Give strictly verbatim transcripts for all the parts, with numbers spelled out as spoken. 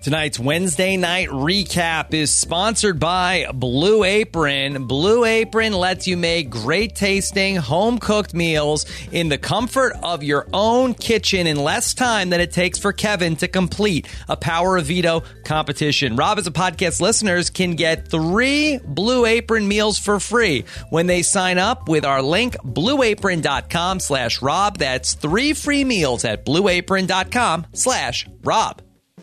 Tonight's Wednesday night recap is sponsored by Blue Apron. Blue Apron lets you make great tasting home-cooked meals in the comfort of your own kitchen in less time than it takes for Kevin to complete a Power of Veto competition. Rob, as a podcast listeners, can get three Blue Apron meals for free when they sign up with our link, blueapron.com slash Rob. That's three free meals at blueapron.com slash Rob.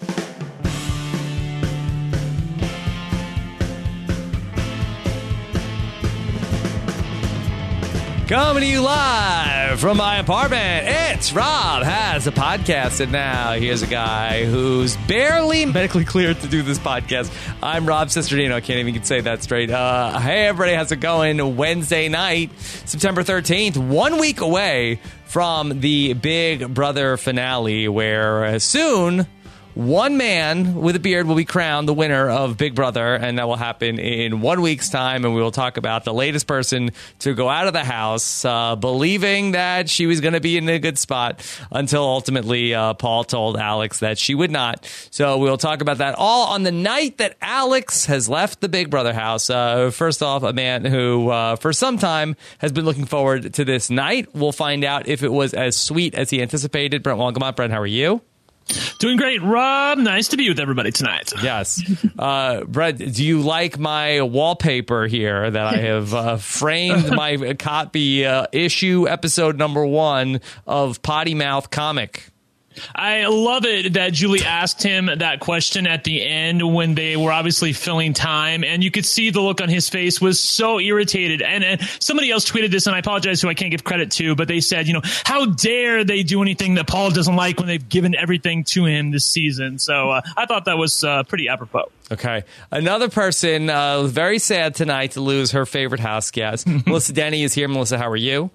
Coming to you live from my apartment, it's Rob Has a Podcast. And now here's a guy who's barely medically cleared to do this podcast. I'm Rob Cesternino. I can't even say that straight. Uh, hey, everybody. How's it going? Wednesday night, September thirteenth, one week away from the Big Brother finale, where soon one man with a beard will be crowned the winner of Big Brother, and that will happen in one week's time, and we will talk about the latest person to go out of the house, uh, believing that she was going to be in a good spot until ultimately uh, Paul told Alex that she would not. So we'll talk about that all on the night that Alex has left the Big Brother house. Uh, first off, a man who uh, for some time has been looking forward to this night. We'll find out if it was as sweet as he anticipated. Brent Walgamont. Brent, how are you? Doing great, Rob. Nice to be with everybody tonight. Yes. Uh, Brett, do you like my wallpaper here that I have uh, framed my copy uh, issue episode number one of Potty Mouth Comic? I love it that Julie asked him that question at the end when they were obviously filling time, and you could see the look on his face was so irritated. And, and somebody else tweeted this, and I apologize who I can't give credit to, but they said, you know, how dare they do anything that Paul doesn't like when they've given everything to him this season. So uh, I thought that was uh, pretty apropos. Okay. Another person uh, very sad tonight to lose her favorite house guest. Melissa Denny is here. Melissa, how are you?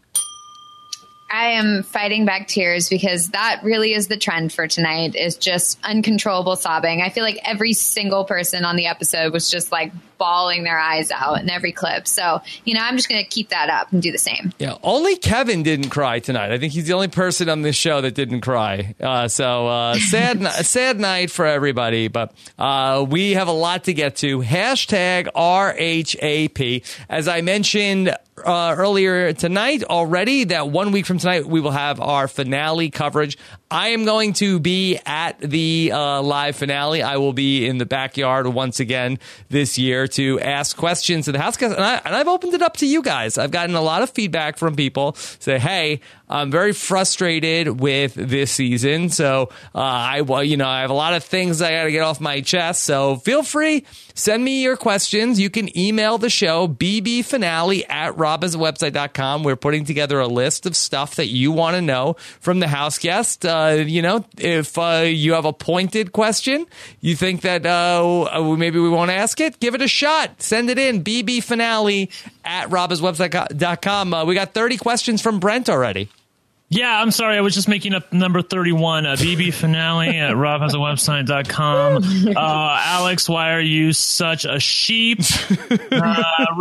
I am fighting back tears because that really is the trend for tonight, is just uncontrollable sobbing. I feel like every single person on the episode was just like bawling their eyes out in every clip. So, you know, I'm just going to keep that up and do the same. Yeah, only Kevin didn't cry tonight. I think he's the only person on this show that didn't cry. Uh, so uh, sad, sad night for everybody. But uh, we have a lot to get to. Hashtag R H A P. As I mentioned Uh, earlier tonight already, that one week from tonight we will have our finale coverage. I am going to be at the uh, live finale. I will be in the backyard once again this year to ask questions to the house guests, and, I, and I've opened it up to you guys. I've gotten a lot of feedback from people say, hey, I'm very frustrated with this season, so uh, I, well, you know, I have a lot of things I got to get off my chest. So feel free, send me your questions. You can email the show bbfinale at robaswebsite dot com. We're putting together a list of stuff that you want to know from the house guest. Uh, you know, if uh, you have a pointed question, you think that uh, maybe we won't ask it, give it a shot. Send it in bbfinale at robaswebsite dot com. Uh, we got thirty questions from Brent already. Yeah, I'm sorry. I was just making up number thirty-one. Uh, B B finale at rob has a website dot com. Uh, Alex, why are you such a sheep? Uh,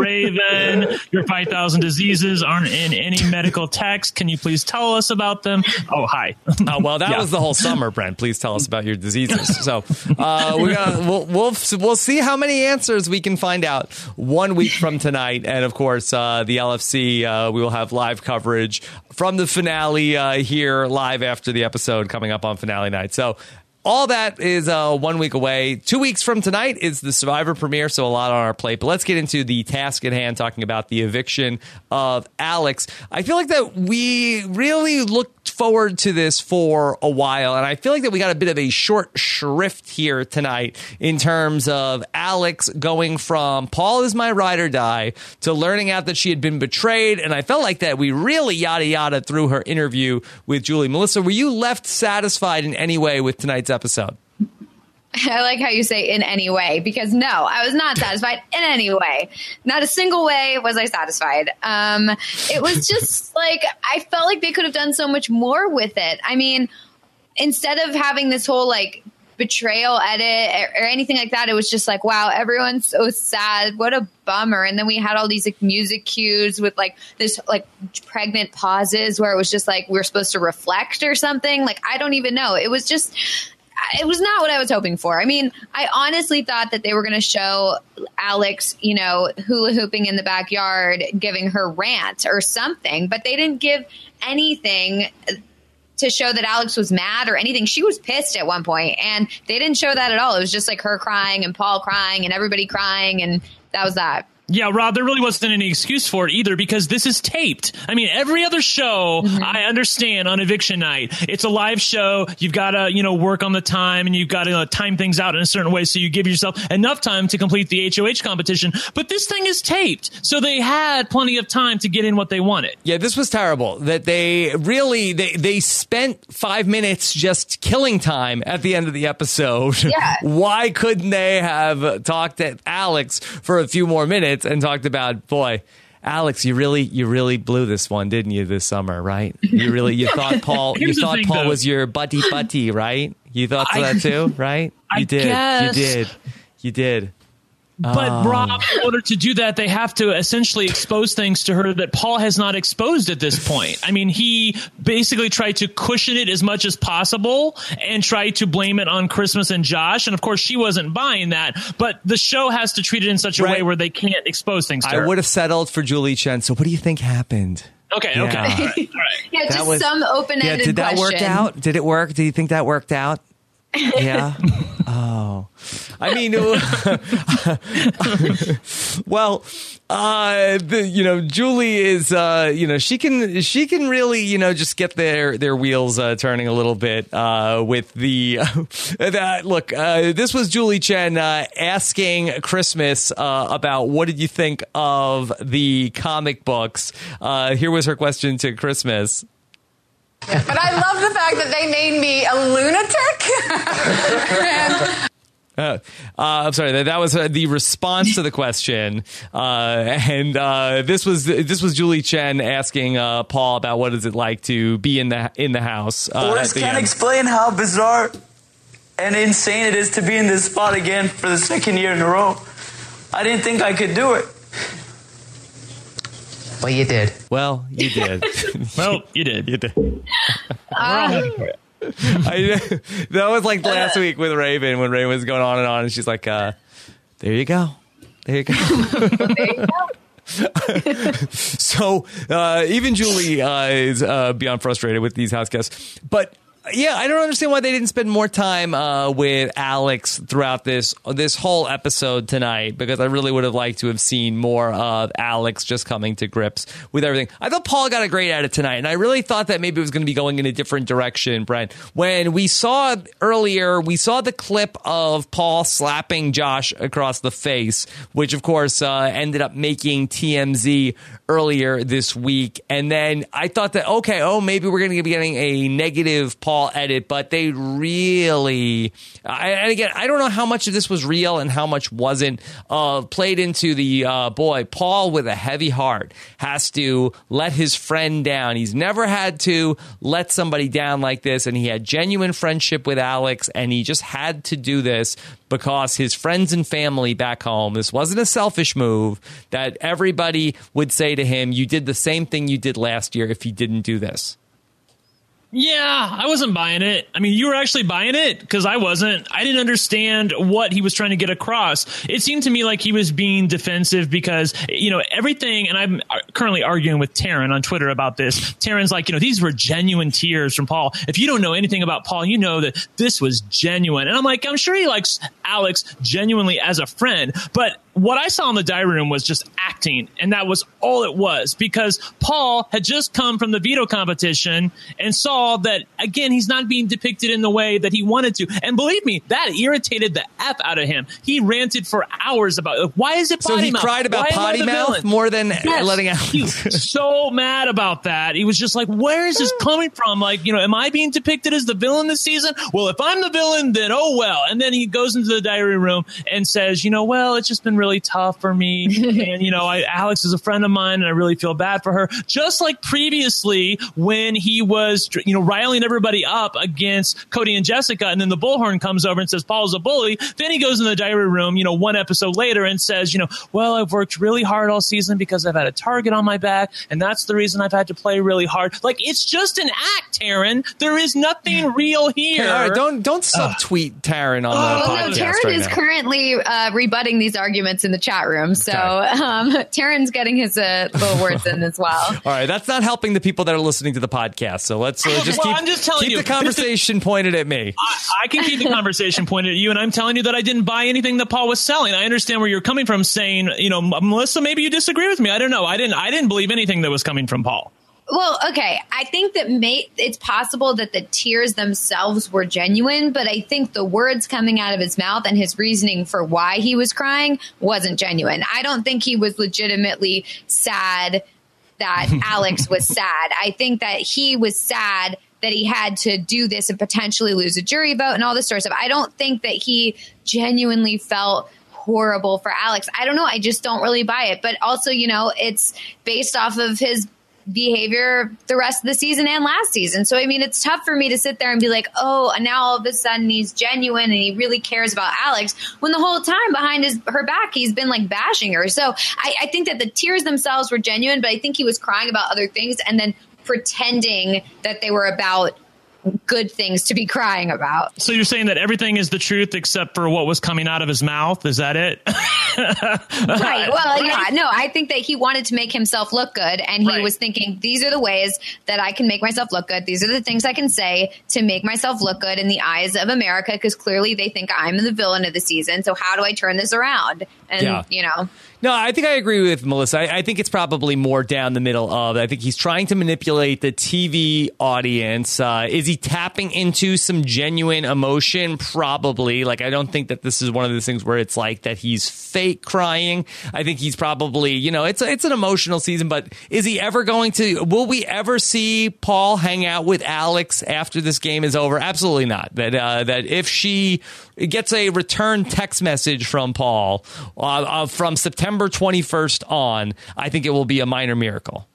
Raven, your five thousand diseases aren't in any medical text. Can you please tell us about them? Oh, hi. Oh, well, that yeah. was the whole summer, Brent. Please tell us about your diseases. So uh, we're gonna, we'll, we'll, we'll see how many answers we can find out one week from tonight. And, of course, uh, the L F C, uh, we will have live coverage from the finale uh, here live after the episode coming up on finale night. So all that is uh, one week away. Two weeks from tonight is the Survivor premiere, so a lot on our plate. But let's get into the task at hand, talking about the eviction of Alex. I feel like that we really looked forward to this for a while, and I feel like that we got a bit of a short shrift here tonight in terms of Alex going from Paul is my ride or die to learning out that she had been betrayed, and I felt like that we really yada yada through her interview with Julie. Melissa, were you left satisfied in any way with tonight's episode? I like how you say in any way, because no, I was not satisfied in any way. Not a single way was I satisfied. Um, it was just like, I felt like they could have done so much more with it. I mean, instead of having this whole like betrayal edit or, or anything like that, it was just like, wow, everyone's so sad. What a bummer. And then we had all these like music cues with like this like pregnant pauses where it was just like, we're supposed to reflect or something. Like, I don't even know. It was just, it was not what I was hoping for. I mean, I honestly thought that they were going to show Alex, you know, hula hooping in the backyard, giving her rant or something, but they didn't give anything to show that Alex was mad or anything. She was pissed at one point, and they didn't show that at all. It was just like her crying and Paul crying and everybody crying, and that was that. Yeah, Rob, there really wasn't any excuse for it either because this is taped. I mean, every other show, mm-hmm. I understand on eviction night, it's a live show. You've got to, you know, work on the time and you've got to uh, time things out in a certain way so you give yourself enough time to complete the H O H competition. But this thing is taped, so they had plenty of time to get in what they wanted. Yeah, this was terrible. That they really, they, they spent five minutes just killing time at the end of the episode. Yeah. Why couldn't they have talked to Alex for a few more minutes and talked about, boy, Alex, you really, you really blew this one, didn't you, this summer, right? You really, you thought Paul, you thought thing, Paul though. was your buddy buddy, right? You thought I, that too, right? You I did, guess. you did, you did. But oh. Rob, in order to do that, they have to essentially expose things to her that Paul has not exposed at this point. I mean, he basically tried to cushion it as much as possible and tried to blame it on Christmas and Josh. And of course, she wasn't buying that. But the show has to treat it in such a right. way where they can't expose things to I her. would have settled for Julie Chen. So what do you think happened? Okay, yeah. okay. All right, all right. Yeah, that just was, some open-ended yeah, did that question. work out? Did it work? Do you think that worked out? Yeah. Oh, I mean, well, uh, the, you know, Julie is, uh, you know, she can, she can really, you know, just get their, their wheels uh, turning a little bit uh, with the, uh, that, look, uh, this was Julie Chen uh, asking Christmas uh, about what did you think of the comic books? Uh, here was her question to Christmas. But I love the fact that they made me a lunatic. and- Uh, uh, I'm sorry. That, that was uh, the response to the question, uh, and uh, this was this was Julie Chen asking uh, Paul about what is it like to be in the in the house. Uh, Boris can't explain how bizarre and insane it is to be in this spot again for the second year in a row. I didn't think I could do it. Well, you did. Well, you did. well, you did. You did. Uh, I, that was like last week with Raven when Raven was going on and on, and she's like, uh, "There you go, there you go." there you go. So uh, even Julie uh, is uh, beyond frustrated with these house guests, but. Yeah, I don't understand why they didn't spend more time uh, with Alex throughout this this whole episode tonight, because I really would have liked to have seen more of Alex just coming to grips with everything. I thought Paul got a great at it tonight, and I really thought that maybe it was going to be going in a different direction, Brent. When we saw earlier, we saw the clip of Paul slapping Josh across the face, which, of course, uh, ended up making T M Z earlier this week. And then I thought that, okay, oh, maybe we're going to be getting a negative Paul edit, but they really, I, and again, I don't know how much of this was real and how much wasn't, uh, played into the, uh, boy, Paul with a heavy heart has to let his friend down. He's never had to let somebody down like this, and he had genuine friendship with Alex, and he just had to do this because his friends and family back home, this wasn't a selfish move, that everybody would say to him, you did the same thing you did last year if you didn't do this. Yeah, I wasn't buying it. I mean, you were actually buying it because I wasn't. I didn't understand what he was trying to get across. It seemed to me like he was being defensive because, you know, everything, and I'm currently arguing with Taryn on Twitter about this. Taryn's like, you know, these were genuine tears from Paul. If you don't know anything about Paul, you know that this was genuine. And I'm like, I'm sure he likes Alex genuinely as a friend, but what I saw in the diary room was just acting, and that was all it was, because Paul had just come from the veto competition and saw that, again, he's not being depicted in the way that he wanted to. And believe me, that irritated the F out of him. He ranted for hours about, like, why is it potty mouth? So he mouth? cried about why potty mouth villain? more than yes. letting out. He was so mad about that. He was just like, where is this coming from? Like, you know, am I being depicted as the villain this season? Well, if I'm the villain, then oh well. And then he goes into the diary room and says, you know, well, it's just been really really tough for me. And, you know, I, Alex is a friend of mine and I really feel bad for her. Just like previously when he was, you know, riling everybody up against Cody and Jessica, and then the bullhorn comes over and says Paul's a bully. Then he goes in the diary room, you know, one episode later and says, you know, well, I've worked really hard all season because I've had a target on my back, and that's the reason I've had to play really hard. Like, it's just an act, Taryn. There is nothing real here. Okay, all right, don't don't subtweet Taryn on the Well, podcast no, Taryn right is now. currently uh, rebutting these arguments in the chat room. So Okay. um, Taryn's getting his uh, little words in as well. All right, that's not helping the people that are listening to the podcast. So let's uh, just Well, keep, I'm just telling keep you, the conversation pointed at me. I, I can keep the conversation pointed at you, and I'm telling you that I didn't buy anything that Paul was selling. I understand where you're coming from, saying, you know, Melissa, maybe you disagree with me. I don't know. I didn't. I didn't believe anything that was coming from Paul. Well, okay. I think that may, it's possible that the tears themselves were genuine, but I think the words coming out of his mouth and his reasoning for why he was crying wasn't genuine. I don't think he was legitimately sad that Alex was sad. I think that he was sad that he had to do this and potentially lose a jury vote and all this sort of stuff. I don't think that he genuinely felt horrible for Alex. I don't know. I just don't really buy it. But also, you know, it's based off of his behavior the rest of the season and last season. So, I mean, it's tough for me to sit there and be like, oh, and now all of a sudden he's genuine and he really cares about Alex, when the whole time behind his her back, he's been like bashing her. So I, I think that the tears themselves were genuine, but I think he was crying about other things and then pretending that they were about good things to be crying about. So you're saying that everything is the truth except for what was coming out of his mouth? Is that it? Right. Well, yeah, no, I think that he wanted to make himself look good. And he Right. was thinking, these are the ways that I can make myself look good. These are the things I can say to make myself look good in the eyes of America, because clearly they think I'm the villain of the season. So how do I turn this around? And, Yeah. you know. No, I think I agree with Melissa. I, I think it's probably more down the middle of, I think he's trying to manipulate the T V audience. Uh, is he tapping into some genuine emotion? Probably. Like, I don't think that this is one of those things where it's like that he's fake crying. I think he's probably, you know, it's, it's an emotional season, but is he ever going to, will we ever see Paul hang out with Alex after this game is over? Absolutely not. That, uh, that if she gets a return text message from Paul uh, uh, from September twenty-first on, I think it will be a minor miracle.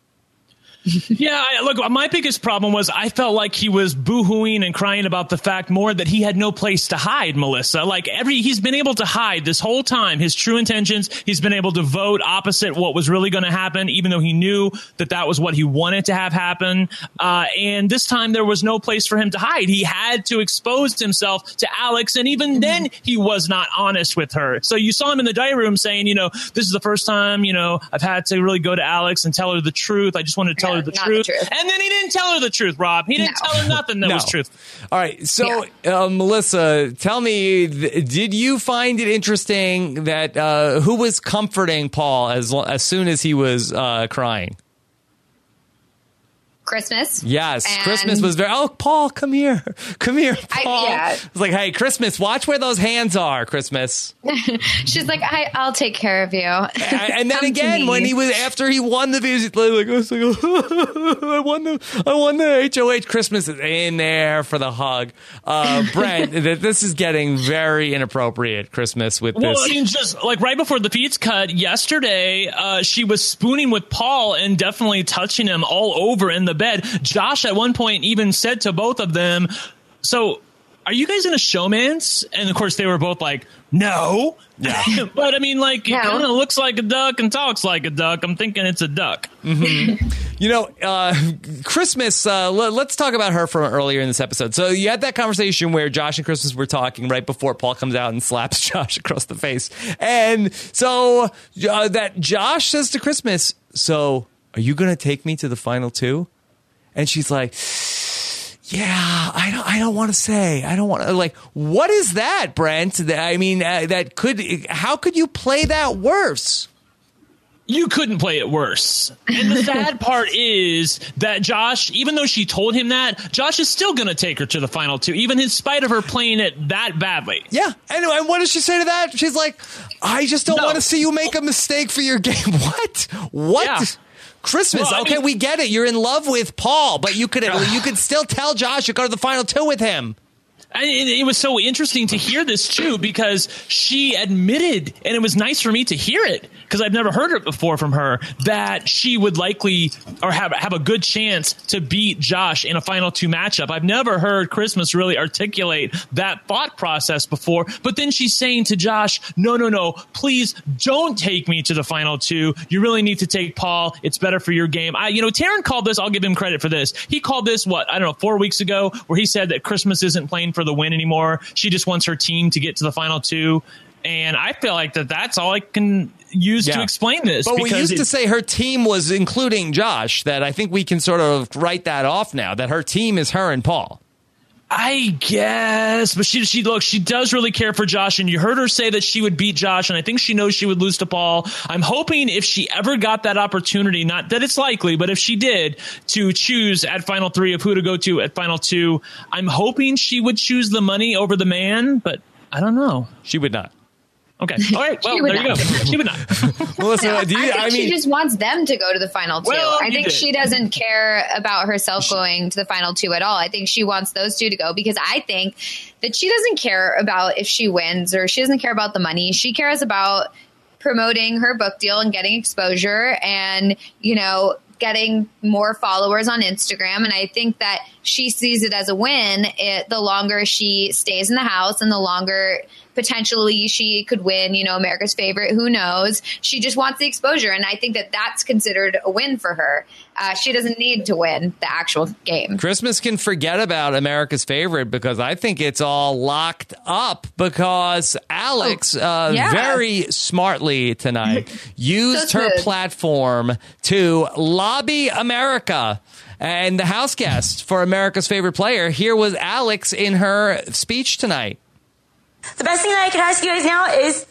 Yeah, I, look, my biggest problem was I felt like he was boo-hooing and crying about the fact more that he had no place to hide, Melissa. Like, every he's been able to hide this whole time his true intentions. He's been able to vote opposite what was really going to happen, even though he knew that that was what he wanted to have happen. Uh, and this time there was no place for him to hide. He had to expose himself to Alex, and even then he was not honest with her. So you saw him in the diary room saying, you know, this is the first time, you know, I've had to really go to Alex and tell her the truth. I just wanted to tell Yeah, her the not truth. the truth. And then he didn't tell her the truth, Rob. He didn't No. tell her nothing that No. was truth. All right. So, uh, Melissa, tell me, th- did you find it interesting that uh, who was comforting Paul as lo- as soon as he was uh, crying? Christmas. Yes, And- Christmas was very. Oh, Paul, come here, come here, I- Paul. yeah. It's like, hey, Christmas, watch where those hands are, Christmas. She's like, I, I'll take care of you. and, and then Come to again, me. when he was after he won the music, like, I was like, I won the, I won the H O H. Christmas is in there for the hug. Uh, Brent, th- this is getting very inappropriate. Christmas with Well, this. I mean, just like right before the feeds cut yesterday, uh, she was spooning with Paul and definitely touching him all over in the bed. Josh at one point even said to both of them, so are you guys in a showmance? And of course they were both like, no. Yeah. But I mean, like, it No. kind of looks like a duck and talks like a duck. I'm thinking it's a duck. You know, uh, Christmas, uh, l- let's talk about her from earlier in this episode. So you had that conversation where Josh and Christmas were talking right before Paul comes out and slaps Josh across the face. And so uh, that Josh says to Christmas, so are you going to take me to the final two? And she's like, yeah, I don't, I don't want to say, I don't want to, like, what is that, Brent? That- I mean, uh, that could, how could you play that worse? You couldn't play it worse. And the sad part is that Josh, even though she told him that, Josh is still going to take her to the final two, even in spite of her playing it that badly. Yeah. And, and what does she say to that? She's like, I just don't No. want to see you make a mistake for your game. What? What? Yeah. Christmas. Well, I okay, mean- we get it. You're in love with Paul, but you could you could still tell Josh you go to the final two with him. And it was so interesting to hear this, too, because she admitted, and it was nice for me to hear it, because I've never heard it before from her, that she would likely or have, have a good chance to beat Josh in a final two matchup. I've never heard Christmas really articulate that thought process before. But then she's saying to Josh, no, no, no, please don't take me to the final two. You really need to take Paul. It's better for your game. I, you know, Taryn called this. I'll give him credit for this. He called this, what, I don't know, four weeks ago, where he said that Christmas isn't playing for the win anymore. She just wants her team to get to the final two. And I feel like that that's all I can use yeah. to explain this. But we used it, to say her team was including Josh, that I think we can sort of write that off now, that her team is her and Paul. I guess, but she she look, she does really care for Josh, and you heard her say that she would beat Josh, and I think she knows she would lose to Paul. I'm hoping if she ever got that opportunity, not that it's likely, but if she did, to choose at final three of who to go to at final two, I'm hoping she would choose the money over the man, but I don't know. She would not. Okay. All right. Well, there you go. She would not. Melissa, no, do you, I think I mean, she just wants them to go to the final two. Well, I think did. she doesn't care about herself going to the final two at all. I think she wants those two to go because I think that she doesn't care about if she wins or she doesn't care about the money. She cares about promoting her book deal and getting exposure and, you know, getting more followers on Instagram. And I think that she sees it as a win it, the longer she stays in the house and the longer potentially she could win, you know, America's Favorite. Who knows? She just wants the exposure. And I think that that's considered a win for her. Uh, she doesn't need to win the actual game. Christmas can forget about America's Favorite because I think it's all locked up because Alex uh, yeah. very smartly tonight used So her smooth. platform to lobby America. And the house guest for America's Favorite Player, here was Alex in her speech tonight. The best thing that I could ask you guys now is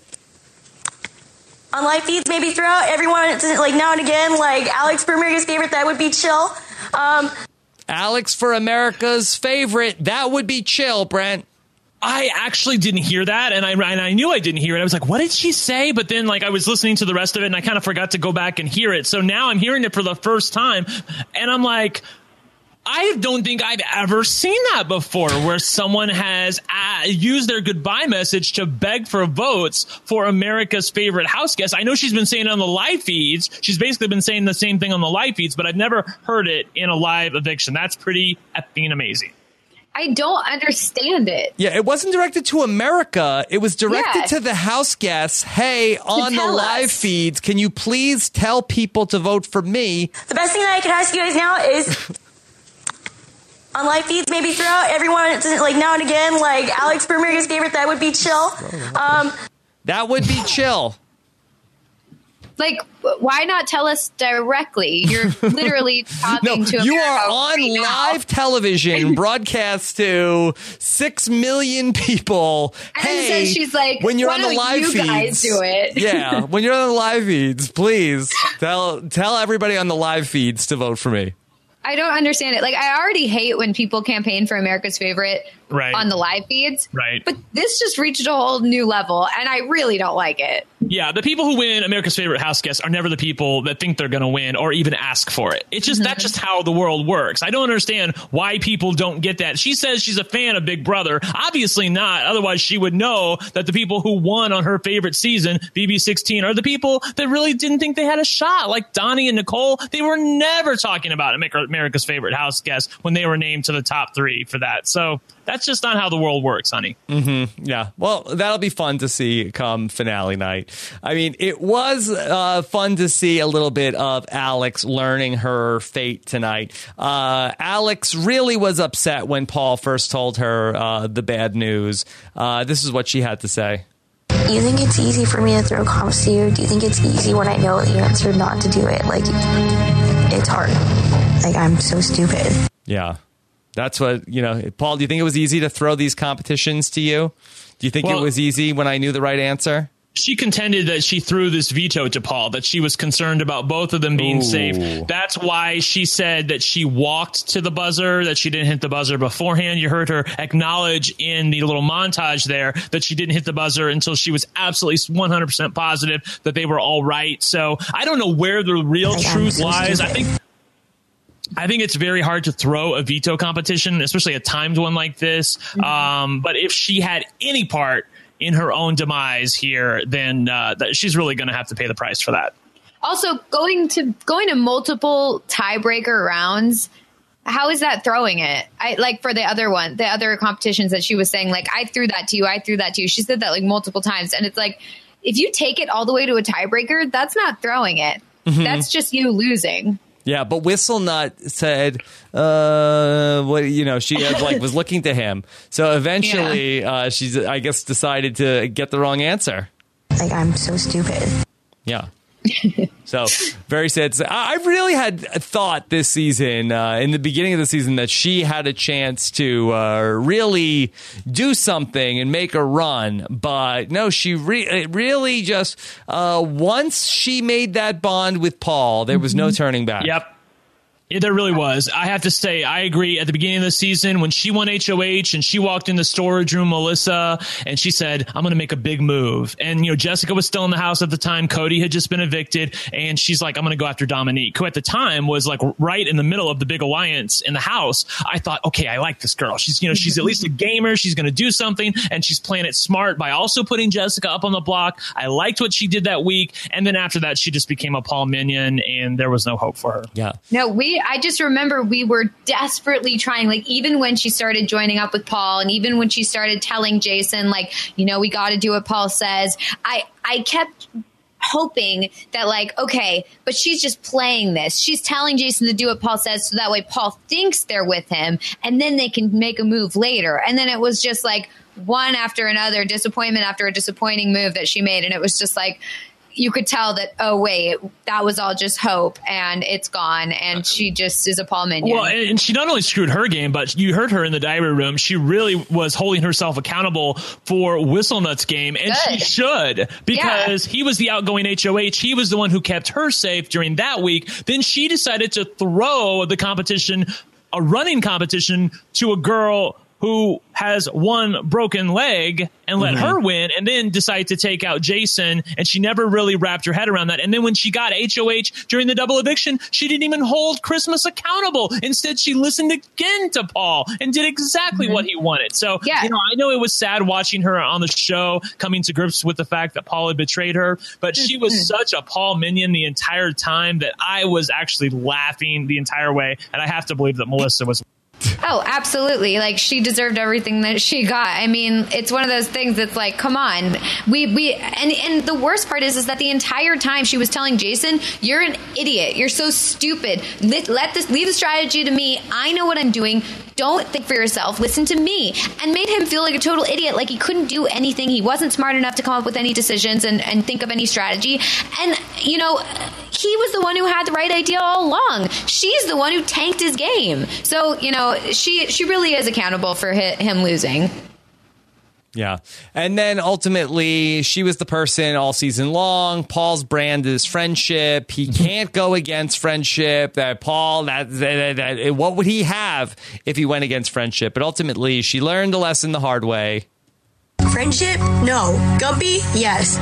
on live feeds, maybe throw out everyone like now and again, like Alex for America's Favorite, that would be chill. Um, Alex for America's Favorite, that would be chill, Brent. I actually didn't hear that, and I and I knew I didn't hear it. I was like, what did she say? But then, like, I was listening to the rest of it, and I kind of forgot to go back and hear it. So now I'm hearing it for the first time, and I'm like, I don't think I've ever seen that before, where someone has uh, used their goodbye message to beg for votes for America's Favorite house guest. I know she's been saying it on the live feeds. She's basically been saying the same thing on the live feeds, but I've never heard it in a live eviction. That's pretty effing amazing. I don't understand it. Yeah, it wasn't directed to America. It was directed Yeah. to the house guests. Hey, on the tell live us. feeds, can you please tell people to vote for me? the best thing that I could ask you guys now is on live feeds, maybe throw out everyone like now and again, like Alex for America's Favorite, that would be chill. Um, That would be chill. Like, why not tell us directly? You're literally talking No, to you America are on right now. live television, broadcast to six million people. And hey, then she's like, when you're why on the don't live you feeds, guys do it? yeah, when you're on the live feeds, please tell tell everybody on the live feeds to vote for me. I don't understand it. Like, I already hate when people campaign for America's Favorite Right. on the live feeds. Right. But this just reached a whole new level, and I really don't like it. Yeah, the people who win America's Favorite house guests are never the people that think they're going to win or even ask for it. It's just, that's just how the world works. I don't understand why people don't get that. She says she's a fan of Big Brother. Obviously not. Otherwise, she would know that the people who won on her favorite season, B B sixteen, are the people that really didn't think they had a shot. Like Donnie and Nicole, they were never talking about America's Favorite house guest when they were named to the top three for that. So that's just not how the world works, honey. Mm-hmm. Yeah. Well, that'll be fun to see come finale night. I mean, it was uh, fun to see a little bit of Alex learning her fate tonight. Uh, Alex really was upset when Paul first told her uh, the bad news. Uh, this is what she had to say. You think it's easy for me to throw comments to you? Do you think it's easy when I know the answer not to do it? Like, it's hard. Like, I'm so stupid. Yeah. That's what, you know, Paul, do you think it was easy to throw these competitions to you? Do you think Well, it was easy when I knew the right answer? She contended that she threw this veto to Paul, that she was concerned about both of them being Ooh. safe. That's why she said that she walked to the buzzer, that she didn't hit the buzzer beforehand. You heard her acknowledge in the little montage there that she didn't hit the buzzer until she was absolutely one hundred percent positive that they were all right. So I don't know where the real Like, I'm truth so lies. stupid. I think I think it's very hard to throw a veto competition, especially a timed one like this. Mm-hmm. Um, but if she had any part in her own demise here, then uh, that she's really going to have to pay the price for that. Also, going to going to multiple tiebreaker rounds, how is that throwing it? I like for the other one, the other competitions that she was saying, like, I threw that to you, I threw that to you. She said that like multiple times. And it's like, if you take it all the way to a tiebreaker, that's not throwing it. Mm-hmm. That's just you losing. Yeah, but Whistlenut said, uh, what you know, she had, like was looking to him. So eventually, yeah. uh, she's, I guess, decided to get the wrong answer. Like, I'm so stupid. Yeah. So very sad. I really had thought this season, uh, in the beginning of the season, that she had a chance to uh, really do something and make a run. But no, she re- really just uh, once she made that bond with Paul, there was no turning back. Yep. Yeah, there really was. I have to say, I agree. At the beginning of the season, when she won H O H and she walked in the storage room, Melissa, and she said, I'm going to make a big move. And, you know, Jessica was still in the house at the time. Cody had just been evicted. And she's like, I'm going to go after Dominique, who at the time was like right in the middle of the big alliance in the house. I thought, okay, I like this girl. She's, you know, she's at least a gamer. She's going to do something. And she's playing it smart by also putting Jessica up on the block. I liked what she did that week. And then after that, she just became a Paul minion and there was no hope for her. Yeah. No, we, I just remember we were desperately trying, like, even when she started joining up with Paul and even when she started telling Jason, like, you know, we got to do what Paul says. I, I kept hoping that, like, okay, but she's just playing this. She's telling Jason to do what Paul says so that way Paul thinks they're with him and then they can make a move later. And then it was just like one after another, disappointment after a disappointing move that she made. And it was just like, you could tell that, oh, wait, that was all just hope and it's gone. And she just is a Paul minion. Well, and she not only screwed her game, but you heard her in the diary room. She really was holding herself accountable for Whistlenut's game. And Good. She should, because yeah. he was the outgoing H O H. He was the one who kept her safe during that week. Then she decided to throw the competition, a running competition, to a girl who has one broken leg and let mm-hmm. her win, and then decide to take out Jason, and she never really wrapped her head around that. And then when she got H O H during the double eviction, she didn't even hold Christmas accountable. Instead, she listened again to Paul and did exactly mm-hmm. what he wanted. So, yeah. you know, I know it was sad watching her on the show, coming to grips with the fact that Paul had betrayed her, but she was such a Paul minion the entire time that I was actually laughing the entire way, and I have to believe that Melissa was. Oh, absolutely. Like, she deserved everything that she got. I mean, it's one of those things that's like, come on. We, we, and, and the worst part is, is that the entire time she was telling Jason, you're an idiot. You're so stupid. Let, let this, leave the strategy to me. I know what I'm doing. Don't think for yourself. Listen to me. And made him feel like a total idiot. Like he couldn't do anything. He wasn't smart enough to come up with any decisions and, and think of any strategy. And, you know, he was the one who had the right idea all along. She's the one who tanked his game. So, you know, she she really is accountable for him losing. Yeah. And then ultimately, she was the person all season long. Paul's brand is friendship. He can't go against friendship. That Paul, that, that, that what would he have if he went against friendship? But ultimately, she learned the lesson the hard way. Friendship? No. Guppy? Yes.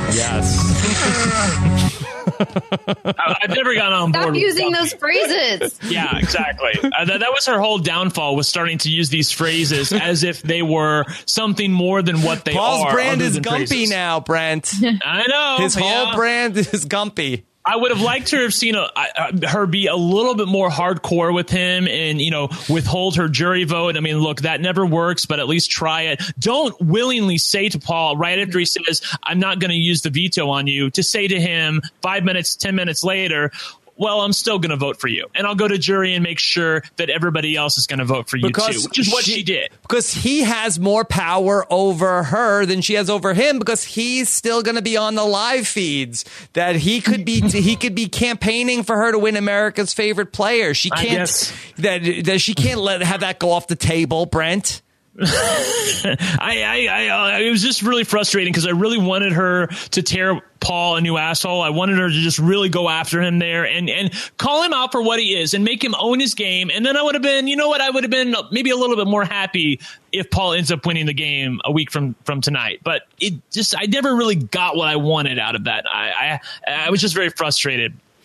Yes. I've never gotten on board. Stop with using Guppy. those phrases. Yeah, exactly. Uh, that, that was her whole downfall, was starting to use these phrases as if they were something more than what they Paul's are. Paul's brand is Gumpy phrases. now, Brent. I know. His yeah. whole brand is Gumpy. I would have liked to have seen a, uh, her be a little bit more hardcore with him and, you know, withhold her jury vote. I mean, look, that never works, but at least try it. Don't willingly say to Paul right after he says, I'm not going to use the veto on you, to say to him five minutes, ten minutes later, well, I'm still going to vote for you. And I'll go to jury and make sure that everybody else is going to vote for you because too, which is what she, she did. Because he has more power over her than she has over him, because he's still going to be on the live feeds, that he could be he could be campaigning for her to win America's favorite player. She can't that that she can't let have that go off the table, Brent. I, I, I, it was just really frustrating because I really wanted her to tear Paul a new asshole. I wanted her to just really go after him there and, and call him out for what he is and make him own his game. And then I would have been, you know what, I would have been maybe a little bit more happy if Paul ends up winning the game a week from, from tonight. But it just, I never really got what I wanted out of that. I, I, I was just very frustrated.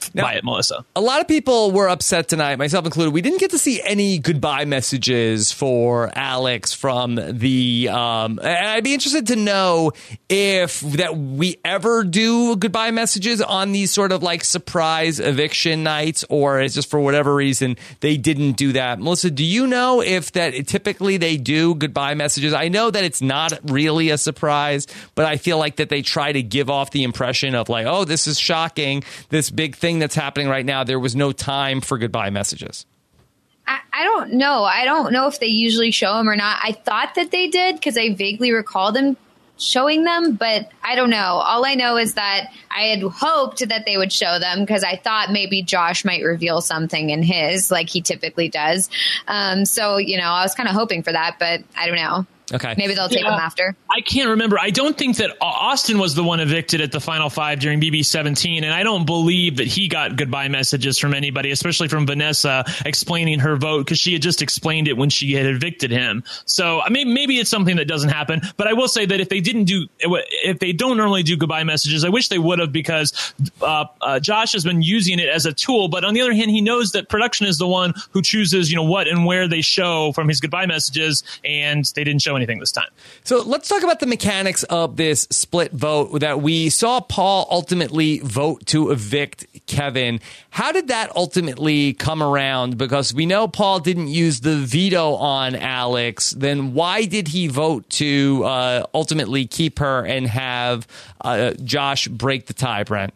Now, by it, Melissa. A lot of people were upset tonight, myself included. We didn't get to see any goodbye messages for Alex from the. Um, I'd be interested to know if that we ever do goodbye messages on these sort of like surprise eviction nights, or it's just for whatever reason they didn't do that. Melissa, do you know if that typically they do goodbye messages? I know that it's not really a surprise, but I feel like that they try to give off the impression of like, oh, this is shocking, this big thing that's happening right now. There was no time for goodbye messages. I, I don't know. I don't know if they usually show them or not. I thought that they did because I vaguely recall them showing them, but I don't know. All I know is that I had hoped that they would show them because I thought maybe Josh might reveal something in his like he typically does. Um, so, you know, I was kind of hoping for that, but I don't know. Okay. Maybe they'll take Yeah. them after. I can't remember. I don't think that Austin was the one evicted at the Final Five during B B seventeen, and I don't believe that he got goodbye messages from anybody, especially from Vanessa explaining her vote, because she had just explained it when she had evicted him. So I mean, maybe it's something that doesn't happen. But I will say that if they didn't do, if they don't normally do goodbye messages, I wish they would have, because uh, uh, Josh has been using it as a tool. But on the other hand, he knows that production is the one who chooses, you know, what and where they show from his goodbye messages, and they didn't show anything this time. So let's talk about the mechanics of this split vote that we saw Paul ultimately vote to evict Kevin. How did that ultimately come around? Because we know Paul didn't use the veto on Alex. Then why did he vote to uh, ultimately keep her and have uh, Josh break the tie, Brent?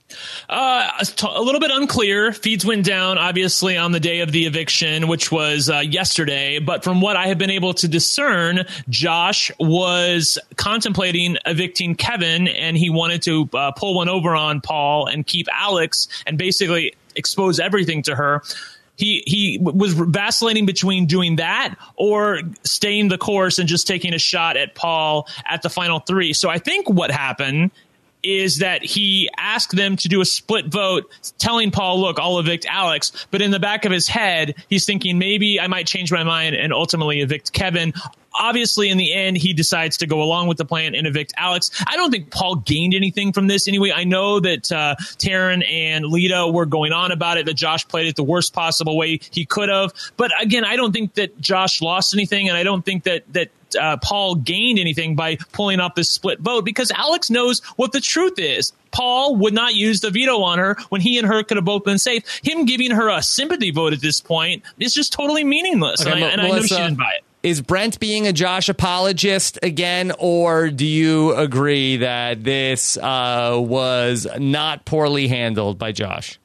Uh, a little bit unclear. Feeds went down, obviously, on the day of the eviction, which was uh, yesterday. But from what I have been able to discern, Josh was contemplating evicting Kevin, and he wanted to uh, pull one over on Paul and keep Alex and basically expose everything to her. He he was vacillating between doing that or staying the course and just taking a shot at Paul at the final three. So I think what happened is that he asked them to do a split vote, telling Paul, look, I'll evict Alex. But in the back of his head, he's thinking maybe I might change my mind and ultimately evict Kevin. Obviously, in the end, he decides to go along with the plan and evict Alex. I don't think Paul gained anything from this anyway. I know that uh, Taryn and Lita were going on about it, that Josh played it the worst possible way he could have. But again, I don't think that Josh lost anything, and I don't think that that Uh, Paul gained anything by pulling off this split vote, because Alex knows what the truth is. Paul would not use the veto on her when he and her could have both been safe. Him giving her a sympathy vote at this point is just totally meaningless. Okay, and, I, M- and I know Melissa, she didn't buy it. Is Brent being a Josh apologist again, or do you agree that this uh, was not poorly handled by Josh?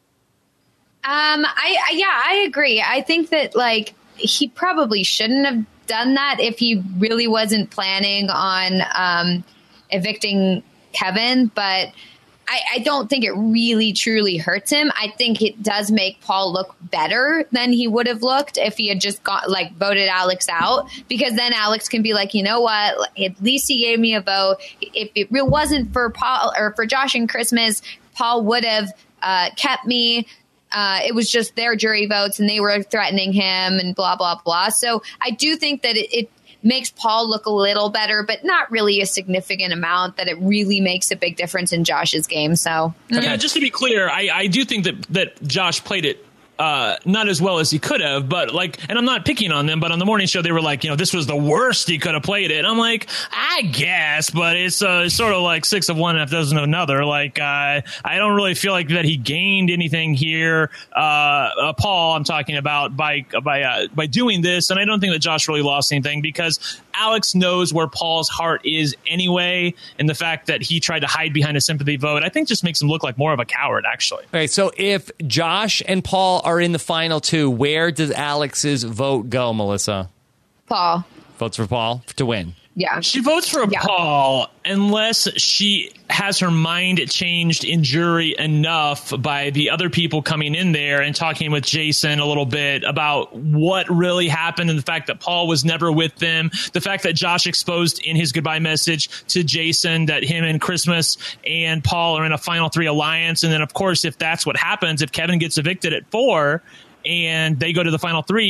Um, I, I yeah, I agree. I think that like he probably shouldn't have done that if he really wasn't planning on um, evicting Kevin, but I, I don't think it really truly hurts him. I think it does make Paul look better than he would have looked if he had just got like voted Alex out, because then Alex can be like, you know what, at least he gave me a vote. If it really wasn't for Paul or for Josh and Christmas, Paul would have uh, kept me. Uh, it was just their jury votes and they were threatening him and blah, blah, blah. So I do think that it, it makes Paul look a little better, but not really a significant amount that it really makes a big difference in Josh's game. So Yeah, just to be clear, I, I do think that, that Josh played it uh, not as well as he could have, but like, and I'm not picking on them, but on the morning show, they were like, you know, this was the worst he could have played it. I'm like, I guess, but it's, uh, it's sort of like six of one, half dozen of another. Like, uh, I don't really feel like that he gained anything here. Uh, uh Paul, I'm talking about by, by, uh, by doing this. And I don't think that Josh really lost anything, because Alex knows where Paul's heart is anyway. And the fact that he tried to hide behind a sympathy vote, I think just makes him look like more of a coward, actually. Okay, so if Josh and Paul are in the final two, where does Alex's vote go, Melissa? Paul. Votes for Paul to win. Yeah. She votes for Yeah. Paul unless she has her mind changed in jury enough by the other people coming in there and talking with Jason a little bit about what really happened, and the fact that Paul was never with them, the fact that Josh exposed in his goodbye message to Jason that him and Christmas and Paul are in a final three alliance. And then, of course, if that's what happens, if Kevin gets evicted at four and they go to the final three,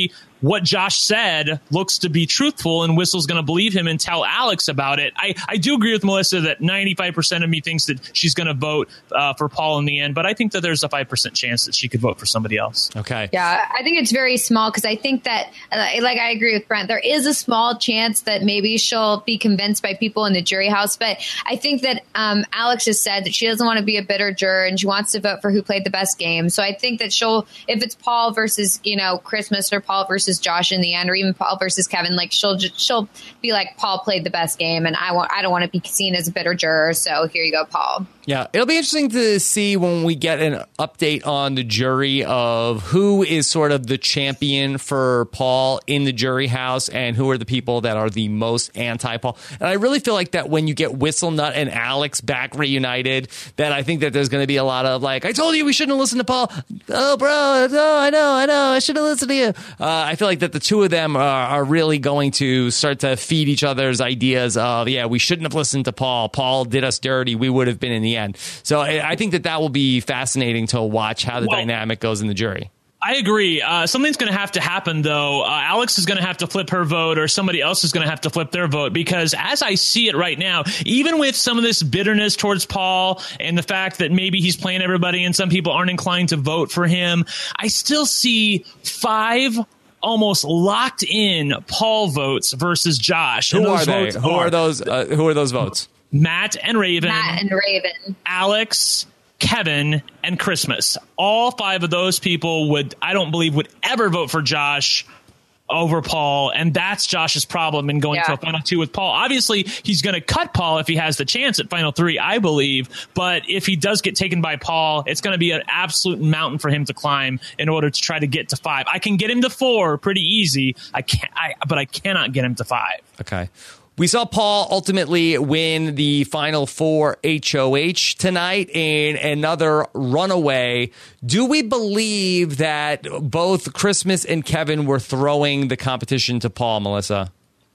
what Josh said looks to be truthful, and Whistle's going to believe him and tell Alex about it. I, I do agree with Melissa that ninety-five percent of me thinks that she's going to vote uh, for Paul in the end, but I think that there's a five percent chance that she could vote for somebody else. Okay. Yeah, I think it's very small because I think that, like, I agree with Brent, there is a small chance that maybe she'll be convinced by people in the jury house, but I think that um, Alex has said that she doesn't want to be a bitter juror and she wants to vote for who played the best game. So I think that she'll, if it's Paul versus, you know, Christmas, or Paul versus Josh in the end, or even Paul versus Kevin, like she'll just, she'll be like, Paul played the best game, and I want I don't want to be seen as a bitter juror. So here you go, Paul. Yeah, it'll be interesting to see when we get an update on the jury of who is sort of the champion for Paul in the jury house and who are the people that are the most anti-Paul. And I really feel like that when you get Whistlenut and Alex back reunited, that I think that there's going to be a lot of like, I told you we shouldn't listen to Paul. Oh, bro, no, I know, I know, I should have listened to you. Uh, I feel like that the two of them are, are really going to start to feed each other's ideas of, yeah, we shouldn't have listened to Paul. Paul did us dirty. We would have been in the end. So I think that that will be fascinating to watch how the well, dynamic goes in the jury. I agree. Uh, something's going to have to happen, though. Uh, Alex is going to have to flip her vote, or somebody else is going to have to flip their vote, because as I see it right now, even with some of this bitterness towards Paul and the fact that maybe he's playing everybody and some people aren't inclined to vote for him, I still see five almost locked in Paul votes versus Josh. Who are they? Who are those? Uh, who are those votes? Matt and Raven. Matt and Raven. Alex, Kevin, and Christmas. All five of those people would, I don't believe, would ever vote for Josh over Paul, and that's Josh's problem in going yeah. to a final two with Paul. Obviously, he's going to cut Paul if he has the chance at final three, I believe, but if he does get taken by Paul, it's going to be an absolute mountain for him to climb in order to try to get to five. I can get him to four pretty easy, I can't, I, but I cannot get him to five. Okay. We saw Paul ultimately win the Final Four H O H tonight in another runaway. Do we believe that both Christmas and Kevin were throwing the competition to Paul, Melissa?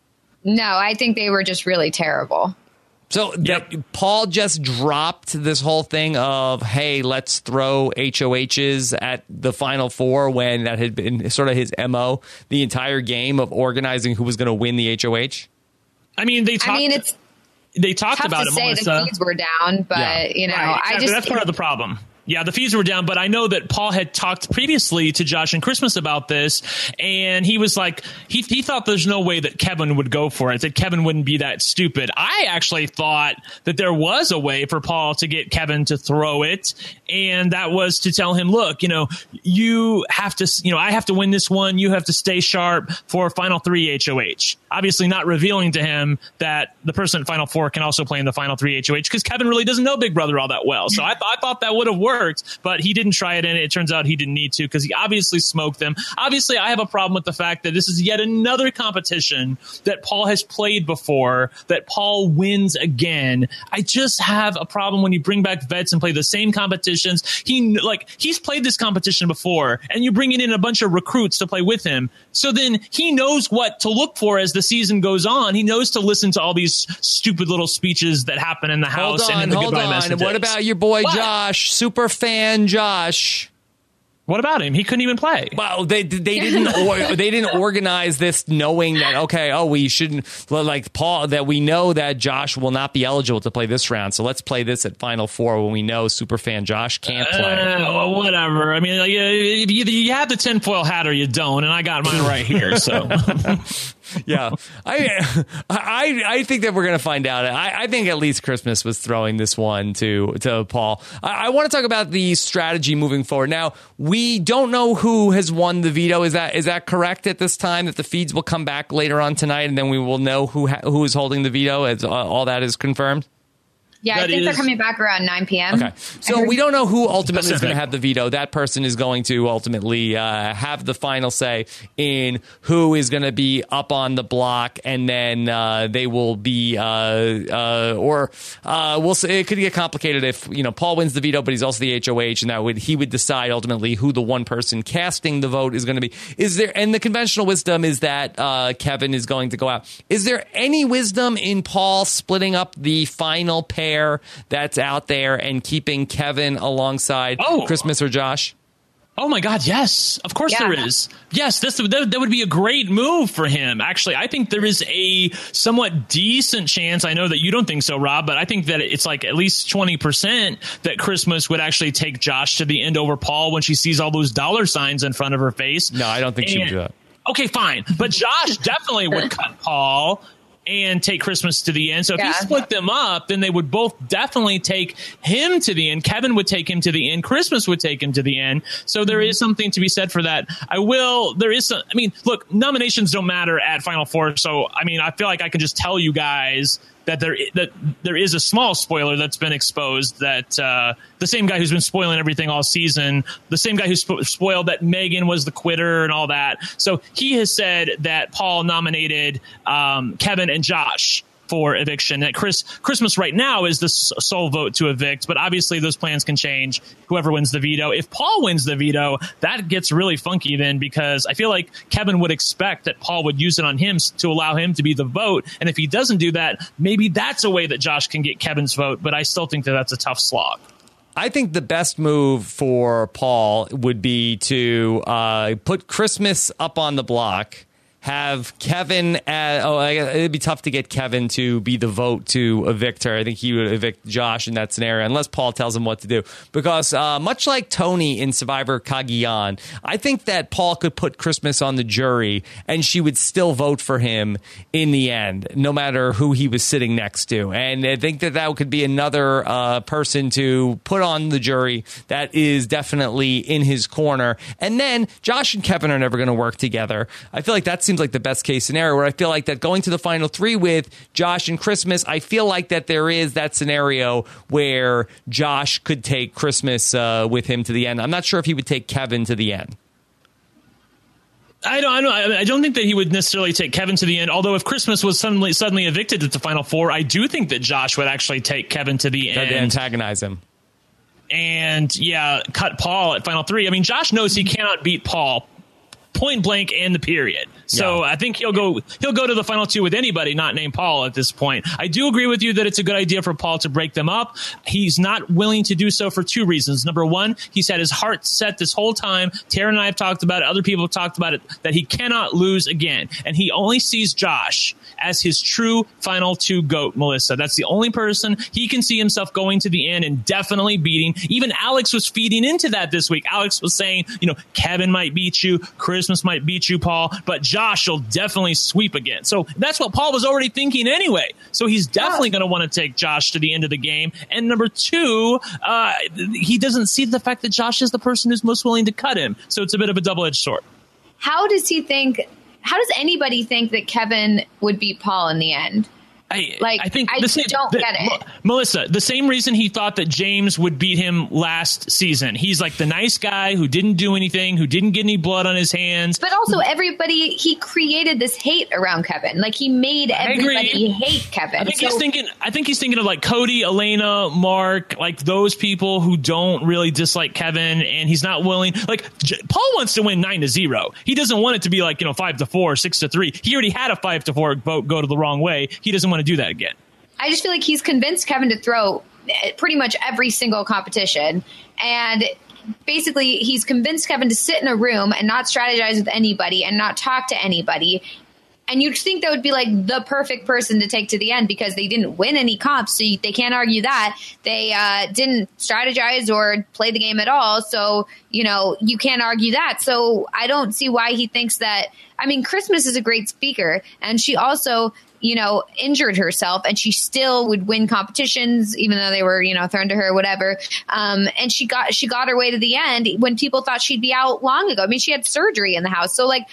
No, I think they were just really terrible. So Yep. that Paul just dropped this whole thing of, hey, let's throw H O Hs at the Final Four, when that had been sort of his M O the entire game of organizing who was going to win the H O H? I mean, they talked, I mean, it's they talked tough about to it, say Melissa. the fees were down, but, Yeah. you know, Right, exactly. I just... That's part of the problem. Yeah, the fees were down, but I know that Paul had talked previously to Josh and Christmas about this, and he was like, he he thought there's no way that Kevin would go for it, that Kevin wouldn't be that stupid. I actually thought that there was a way for Paul to get Kevin to throw it, and that was to tell him, look, you know, you have to, you know, I have to win this one, you have to stay sharp for Final Three H O H. Obviously not revealing to him that the person at Final Four can also play in the Final Three H O H, because Kevin really doesn't know Big Brother all that well. So I, th- I thought that would have worked. But he didn't try it, and it turns out he didn't need to, because he obviously smoked them. Obviously, I have a problem with the fact that this is yet another competition that Paul has played before, that Paul wins again. I just have a problem when you bring back vets and play the same competitions. He like he's played this competition before, and you're bringing in a bunch of recruits to play with him. So then he knows what to look for as the season goes on. He knows to listen to all these stupid little speeches that happen in the house. Hold on, and in the hold goodbye on. messages. What about your boy What? Josh, super fan Josh? What about him? He couldn't even play. Well, they they didn't or, they didn't organize this knowing that, okay, oh, we shouldn't, like Paul, that we know that Josh will not be eligible to play this round, so let's play this at Final Four when we know superfan Josh can't play. Uh, well, whatever. I mean, like, either you have the tinfoil hat or you don't, and I got mine right here. So, yeah, I I I think that we're gonna find out. I, I think at least Christmas was throwing this one to to Paul. I, I want to talk about the strategy moving forward. Now, we don't know who has won the veto. Is that is that correct at this time? That the feeds will come back later on tonight, and then we will know who ha- who is holding the veto as uh, all that is confirmed. Yeah, I That think is- they're coming back around nine p.m. Okay, so we don't know who ultimately is going Pacific. to have the veto. That person is going to ultimately uh, have the final say in who is going to be up on the block, and then uh, they will be, uh, uh, or uh, we'll say it could get complicated if you know Paul wins the veto, but he's also the H O H, and that would he would decide ultimately who the one person casting the vote is going to be. Is there? And the conventional wisdom is that uh, Kevin is going to go out. Is there any wisdom in Paul splitting up the final pair that's out there and keeping Kevin alongside Oh. Christmas or Josh? Oh, my God, yes. Of course Yeah. there is. Yes, this, that, that would be a great move for him. Actually, I think there is a somewhat decent chance. I know that you don't think so, Rob, but I think that it's like at least twenty percent that Christmas would actually take Josh to the end over Paul when she sees all those dollar signs in front of her face. No, I don't think she would do that. Okay, fine. But Josh definitely would cut Paul and take Christmas to the end. So if Yeah. he split them up, then they would both definitely take him to the end. Kevin would take him to the end. Christmas would take him to the end. So there is something to be said for that. I will, there is some, I mean, look, nominations don't matter at Final Four. So, I mean, I feel like I can just tell you guys that there that there is a small spoiler that's been exposed, that uh, the same guy who's been spoiling everything all season, the same guy who spo- spoiled that Megan was the quitter and all that. So he has said that Paul nominated um, Kevin and Josh for eviction. That Chris Christmas right now is the s- sole vote to evict, but obviously those plans can change. Whoever wins the veto. If Paul wins the veto, that gets really funky then, because I feel like Kevin would expect that Paul would use it on him to allow him to be the vote. And if he doesn't do that, maybe that's a way that Josh can get Kevin's vote. But I still think that that's a tough slog. I think the best move for Paul would be to uh, put Christmas up on the block. Have Kevin, at, oh, it'd be tough to get Kevin to be the vote to evict her. I think he would evict Josh in that scenario, unless Paul tells him what to do. Because uh, much like Tony in Survivor Cagayan, I think that Paul could put Christmas on the jury and she would still vote for him in the end, no matter who he was sitting next to. And I think that that could be another uh, person to put on the jury that is definitely in his corner. And then Josh and Kevin are never going to work together. I feel like that's seems like the best case scenario, where I feel like that going to the final three with Josh and Christmas, I feel like that there is that scenario where Josh could take Christmas uh, with him to the end. I'm not sure if he would take Kevin to the end. I don't, I don't. I don't think that he would necessarily take Kevin to the end. Although, if Christmas was suddenly suddenly evicted at the Final Four, I do think that Josh would actually take Kevin to the end. That'd antagonize him. And yeah, cut Paul at Final Three. I mean, Josh knows he cannot beat Paul point blank and the period. So yeah. I think he'll go he'll go to the final two with anybody not named Paul at this point. I do agree with you that it's a good idea for Paul to break them up. He's not willing to do so for two reasons. Number one, he's had his heart set this whole time. Tara and I have talked about it. Other people have talked about it, that he cannot lose again. And he only sees Josh as his true final two GOAT, Melissa. That's the only person he can see himself going to the end and definitely beating. Even Alex was feeding into that this week. Alex was saying, you know, Kevin might beat you, Christmas might beat you, Paul, but Josh will definitely sweep again. So that's what Paul was already thinking anyway. So he's definitely going to want to take Josh to the end of the game. And number two, uh, he doesn't see the fact that Josh is the person who's most willing to cut him. So it's a bit of a double-edged sword. How does he think, how does anybody think that Kevin would beat Paul in the end? I, Like, I think I the same, don't the, get it. Melissa, the same reason he thought that James would beat him last season. He's like the nice guy who didn't do anything, who didn't get any blood on his hands. But also, everybody, he created this hate around Kevin. Like, he made I everybody agree. hate Kevin. I think So- he's thinking. I think he's thinking of like Cody, Elena, Mark, like those people who don't really dislike Kevin, and he's not willing. Like J- Paul wants to win nine to zero. He doesn't want it to be like you know five to four, six to three. He already had a five to four vote go to the wrong way. He doesn't want to do that again. I just feel like he's convinced Kevin to throw pretty much every single competition. And basically, he's convinced Kevin to sit in a room and not strategize with anybody and not talk to anybody. And you'd think that would be like the perfect person to take to the end, because they didn't win any comps, so they can't argue that. They uh, didn't strategize or play the game at all, so, you know, you can't argue that. So I don't see why he thinks that. I mean, Christmas is a great speaker, and she also, you know, injured herself, and she still would win competitions, even though they were, you know, thrown to her or whatever. Um, and she got she got her way to the end when people thought she'd be out long ago. I mean, she had surgery in the house. So, like,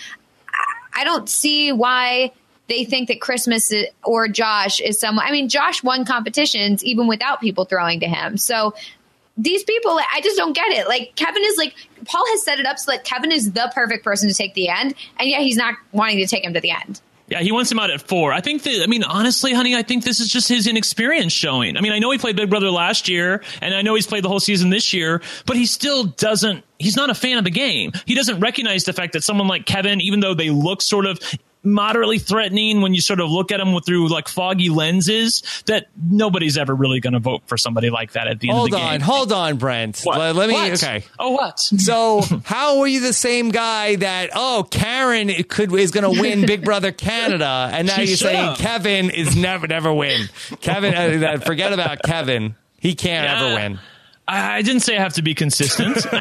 I don't see why they think that Christmas or Josh is someone. I mean, Josh won competitions even without people throwing to him. So these people, I just don't get it. Like, Kevin is like, Paul has set it up so that Kevin is the perfect person to take the end. And yet he's not wanting to take him to the end. Yeah, he wants him out at four. I think that, I mean, honestly, honey, I think this is just his inexperience showing. I mean, I know he played Big Brother last year, and I know he's played the whole season this year, but he still doesn't, he's not a fan of the game. He doesn't recognize the fact that someone like Kevin, even though they look sort of moderately threatening when you sort of look at them through like foggy lenses, that nobody's ever really going to vote for somebody like that at the end hold of the on, game. Hold on, Brent. What? Let, let me, What? okay. Oh, what? So how are you the same guy that, oh, Karen could is going to win Big Brother Canada, and now She you're saying should. Kevin is never, never win. Kevin, uh, forget about Kevin. He can't Yeah. ever win. I, I didn't say I have to be consistent. All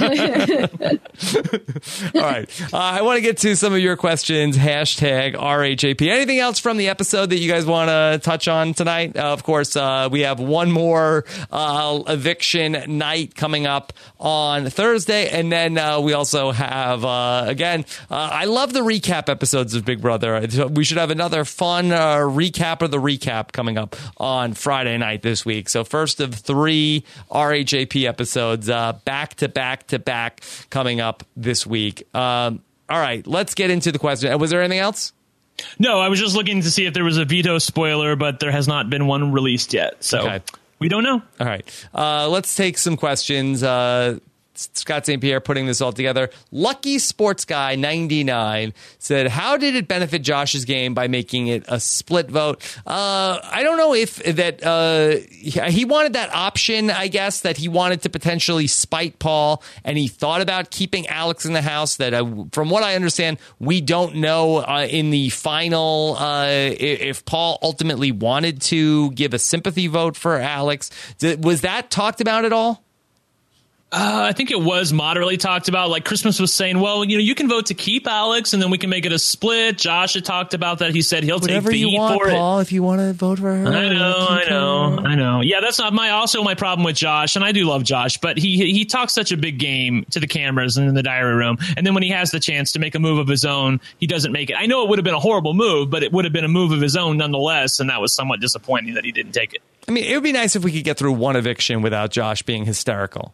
right. Uh, I want to get to some of your questions. Hashtag R H A P. Anything else from the episode that you guys want to touch on tonight? Uh, of course, uh, we have one more uh, eviction night coming up on Thursday. And then uh, we also have, uh, again, uh, I love the recap episodes of Big Brother. We should have another fun uh, recap of the recap coming up on Friday night this week. So first of three R H A P episodes uh, back to back to back coming up this week. Um, all right, let's get into the question. Was there anything else? No, I was just looking to see if there was a veto spoiler, but there has not been one released yet. So Okay. we don't know. All right, uh, let's take some questions. Uh, Scott Saint Pierre putting this all together. Lucky Sports Guy ninety-nine said, how did it benefit Josh's game by making it a split vote? Uh, I don't know if that uh, he wanted that option, I guess, that he wanted to potentially spite Paul, and he thought about keeping Alex in the house. That uh, from what I understand, we don't know uh, in the final uh, if Paul ultimately wanted to give a sympathy vote for Alex. Did, was that talked about at all? Uh, I think it was moderately talked about. Like Christmas was saying, well, you know, you can vote to keep Alex, and then we can make it a split. Josh had talked about that. He said he'll Whatever take the you heat want, for Paul, it. if you want to vote for her. I know, I know, I know. Yeah, that's not my also my problem with Josh, and I do love Josh, but he he talks such a big game to the cameras and in the diary room, and then when he has the chance to make a move of his own, he doesn't make it. I know it would have been a horrible move, but it would have been a move of his own nonetheless, and that was somewhat disappointing that he didn't take it. I mean, it would be nice if we could get through one eviction without Josh being hysterical.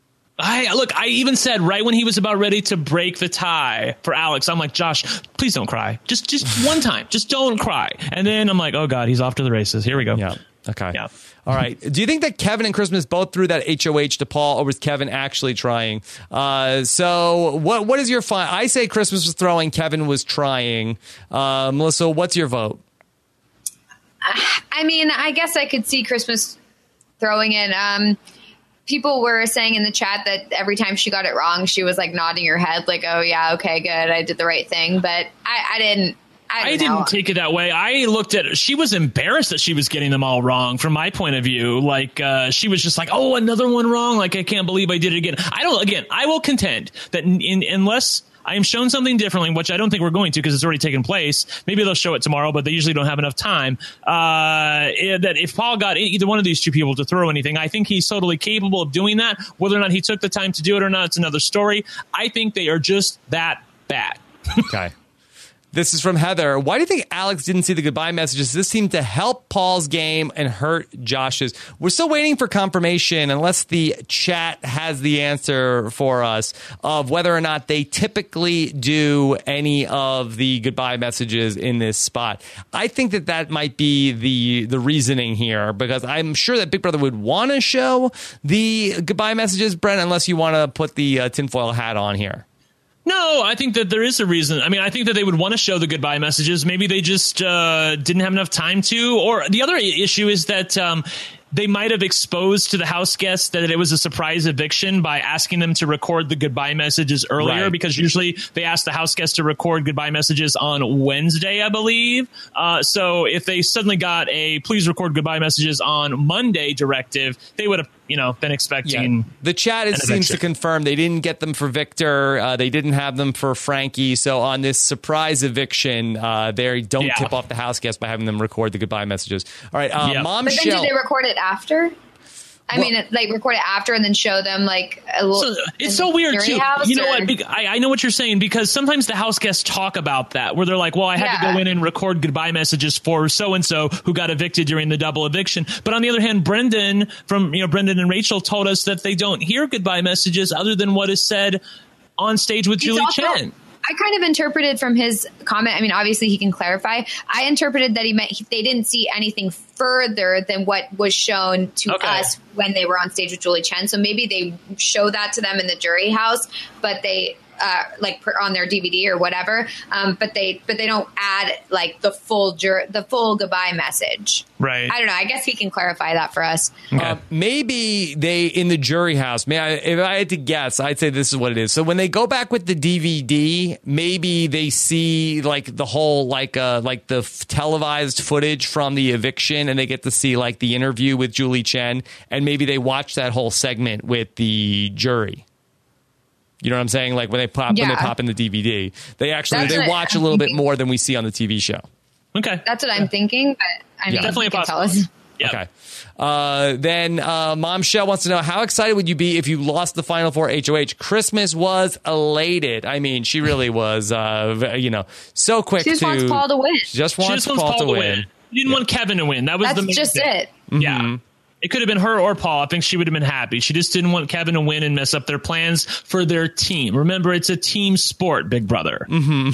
I look, I even said right when he was about ready to break the tie for Alex, I'm like, Josh, please don't cry. Just just one time. Just don't cry. And then I'm like, oh, God, he's off to the races. Here we go. Yeah. Okay. Yeah. All right. Do you think that Kevin and Christmas both threw that H O H to Paul, or was Kevin actually trying? Uh, so what what is your fi- I say Christmas was throwing, Kevin was trying. Uh, Melissa, what's your vote? I mean, I guess I could see Christmas throwing it. Um, people were saying in the chat that every time she got it wrong, she was like nodding her head like, oh, yeah, okay, good. I did the right thing. But I, I didn't. I, I didn't take it that way. I looked at she was embarrassed that she was getting them all wrong from my point of view. Like uh, she was just like, oh, another one wrong. Like, I can't believe I did it again. I don't again. I will contend that in, in, unless I am shown something differently, which I don't think we're going to because it's already taken place. Maybe they'll show it tomorrow, but they usually don't have enough time. Uh, that if Paul got either one of these two people to throw anything, I think he's totally capable of doing that. Whether or not he took the time to do it or not, it's another story. I think they are just that bad. Okay. This is from Heather. Why do you think Alex didn't see the goodbye messages? This seemed to help Paul's game and hurt Josh's. We're still waiting for confirmation, unless the chat has the answer for us, of whether or not they typically do any of the goodbye messages in this spot. I think that that might be the the reasoning here, because I'm sure that Big Brother would want to show the goodbye messages, Brent, unless you want to put the uh, tinfoil hat on here. No, I think that there is a reason. I mean, I think that they would want to show the goodbye messages. Maybe they just uh, didn't have enough time to. Or the other issue is that um, they might have exposed to the house guests that it was a surprise eviction by asking them to record the goodbye messages earlier, Right. because usually they ask the house guests to record goodbye messages on Wednesday, I believe. Uh, so if they suddenly got a please record goodbye messages on Monday directive, they would have, you know, been expecting. Yeah. The chat is, an seems to eviction. confirm they didn't get them for Victor. Uh, they didn't have them for Frankie. So on this surprise eviction, uh, they don't Yeah. tip off the house guests by having them record the goodbye messages. All right, uh, Yeah. Mom But then Shell. did they record it after? I Well- mean, it, like record it after and then show them like a little. So, it's in so the weird jury too. house, You know or- what? Bec- I, I know what you're saying, because sometimes the house guests talk about that, where they're like, "Well, I had to Yeah. go in and record goodbye messages for so and so who got evicted during the double eviction." But on the other hand, Brendan from you know Brendan and Rachel told us that they don't hear goodbye messages other than what is said on stage with It's Julie also- Chen. I kind of interpreted from his comment. I mean, obviously he can clarify. I interpreted that he meant he, they didn't see anything further than what was shown to Okay. us when they were on stage with Julie Chen. So maybe they show that to them in the jury house, but they uh, like per, on their D V D or whatever. Um, but they but they don't add like the full jur- the full goodbye message. Right. I don't know. I guess he can clarify that for us. Okay. Uh, maybe they in the jury house. May I, if I had to guess, I'd say this is what it is. So when they go back with the D V D, maybe they see like the whole like uh, like the f- televised footage from the eviction, and they get to see like the interview with Julie Chen, and maybe they watch that whole segment with the jury. You know what I'm saying? Like when they pop Yeah. when they pop in the D V D, they actually That's they what watch a I'm little bit thinking. more than we see on the T V show. Okay. That's what I'm thinking. But I mean, Yeah. Definitely you a can tell possibility. us. Yep. Okay. Uh, then uh, Mom Shell wants to know, how excited would you be if you lost the Final Four H O H? Christmas was elated. I mean, she really was, uh, you know, so quick She just to... wants Paul to win. She just She wants, just wants Paul, to win. She didn't want Kevin to win. That was That's the main just thing. it. Yeah. It could have been her or Paul. I think she would have been happy. She just didn't want Kevin to win and mess up their plans for their team. Remember, it's a team sport, Big Brother.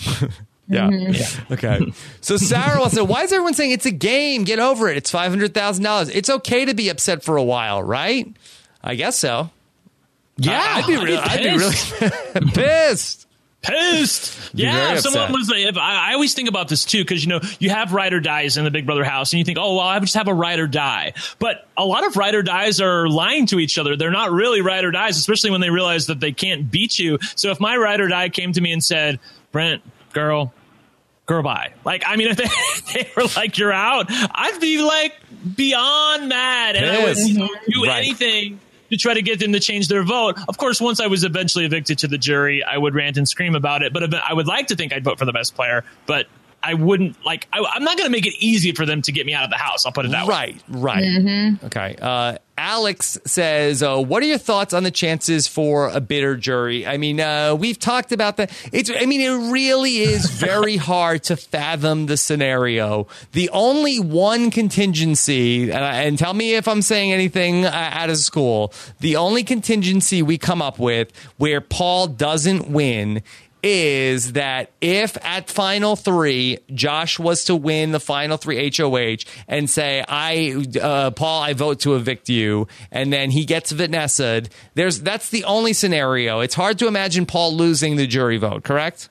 Yeah. Mm-hmm. Okay. So Sarah wants to know, why is everyone saying it's a game? Get over it. It's five hundred thousand dollars. It's okay to be upset for a while, right? I guess so. Yeah, I'd be, I'd be really, I'd be pissed. really pissed. Pissed. Be very Yeah, if someone upset. was like, if I, I always think about this too, because you know you have ride or dies in the Big Brother house, and you think, oh well, I would just have a ride or die. But a lot of ride or dies are lying to each other. They're not really ride or dies, especially when they realize that they can't beat you. So if my ride or die came to me and said, Brent, girl, girl, bye. Like, I mean, if they, they were like, you're out, I'd be like beyond mad, and I would Pissed. you know, do Right. anything to try to get them to change their vote. Of course, once I was eventually evicted to the jury, I would rant and scream about it. But I would like to think I'd vote for the best player, but I wouldn't like. I, I'm not going to make it easy for them to get me out of the house. I'll put it that way. Right, right. Okay. Uh, Alex says, uh, what are your thoughts on the chances for a bitter jury? I mean, uh, we've talked about that. It's, I mean, it really is very hard to fathom the scenario. The only one contingency, and, I, and tell me if I'm saying anything uh, out of school, the only contingency we come up with where Paul doesn't win is that if at final three, Josh was to win the final three H O H and say, I, uh, Paul, I vote to evict you, and then he gets Vanessa'd, there's, that's the only scenario. It's hard to imagine Paul losing the jury vote, correct?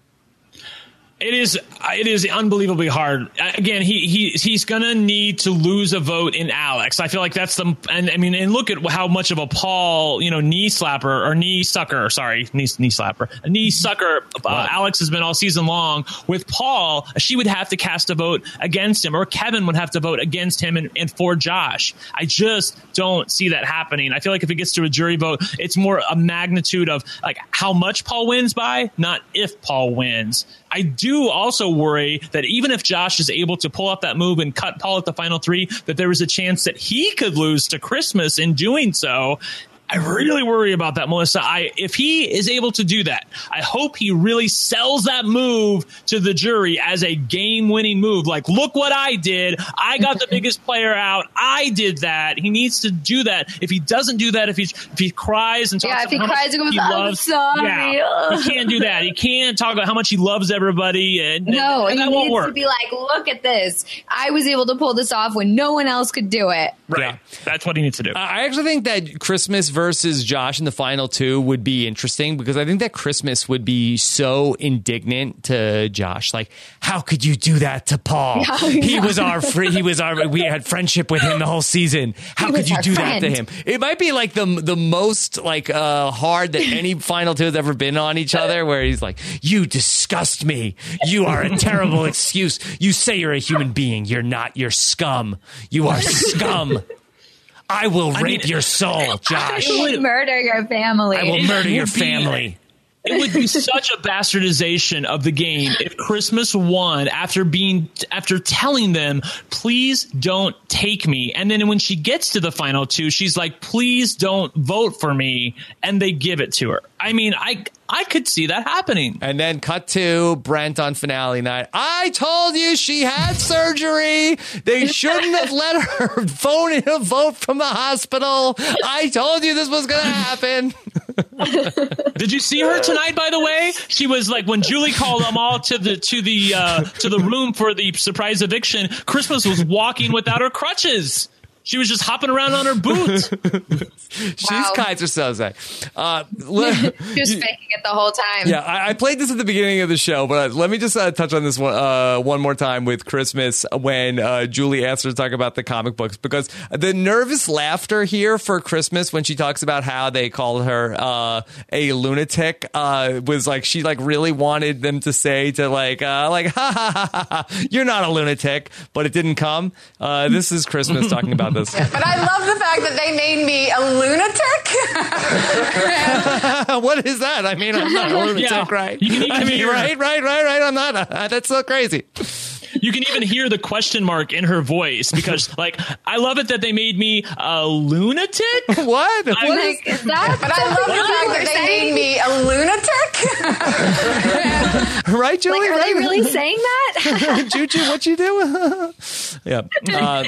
It is. It is unbelievably hard. Again, he he he's gonna need to lose a vote in Alex. I feel like that's the. And I mean, and look at how much of a Paul, you know, knee slapper or knee sucker. Sorry, knee knee slapper, a knee sucker. Uh, Alex has been all season long with Paul. She would have to cast a vote against him, or Kevin would have to vote against him and, and for Josh. I just don't see that happening. I feel like if it gets to a jury vote, it's more a magnitude of like how much Paul wins by, not if Paul wins. I do also worry that even if Josh is able to pull off that move and cut Paul at the final three, that there is a chance that he could lose to Christmas in doing so. I really worry about that, Melissa. I, if he is able to do that, I hope he really sells that move to the jury as a game-winning move. Like, look what I did. I got the biggest player out. I did that. He needs to do that. If he doesn't do that, if he if he cries and talks Yeah, if about he how cries much and goes, he "I'm loves, sorry." yeah, he can't do that. He can't talk about how much he loves everybody, and, No, and he that won't needs work. to be like, look at this. I was able to pull this off when no one else could do it. Right. Yeah. That's what he needs to do. I actually think that Christmas versus Josh in the final two would be interesting because I think that Christmas would be so indignant to Josh. Like, how could you do that to Paul? Yeah, he yeah. was our free. He was our. We had friendship with him the whole season. How He could was you our do that to friend. him? It might be like the the most like uh, hard that any final two has ever been on each other. Where he's like, "You disgust me. You are a terrible excuse. You say you're a human being. You're not. You're scum. You are scum." I will rape mean, your soul, Josh. You would murder your family. I will It murder your would be- family. It would be such a bastardization of the game if Christmas won after being after telling them, please don't take me. And then when she gets to the final two, she's like, please don't vote for me. And they give it to her. I mean, I I could see that happening. And then cut to Brent on finale night. I told you she had surgery. They shouldn't have let her phone in a vote from the hospital. I told you this was going to happen. Did you see her tonight, by the way? She was like, when Julie called them all to the to the uh, to the room for the surprise eviction, Christmas was walking without her crutches. She was just hopping around on her boot. She's Wow. Kaiser Soze. Uh, She was faking it the whole time. Yeah, I, I played this at the beginning of the show, but let me just uh, touch on this one uh, one more time with Christmas when uh, Julie asked her to talk about the comic books, because the nervous laughter here for Christmas when she talks about how they called her uh, a lunatic uh, was like she like really wanted them to say to like uh, like ha ha ha ha ha, you're not a lunatic, but it didn't come. Uh, this is Christmas talking about this. But I love the fact that they made me a lunatic. What is that? I mean, I'm not a lunatic, Yeah. right? You can even I mean, hear- right, right, right, right. I'm not. Uh, that's so crazy. You can even hear the question mark in her voice because, like, I love it that they made me a lunatic. What? I'm What is- Like, is that? But I love the what fact you that were they saying? made me a lunatic. right, Julie? Like, are right? they really saying that? Juju, what you do? Yeah. Uh,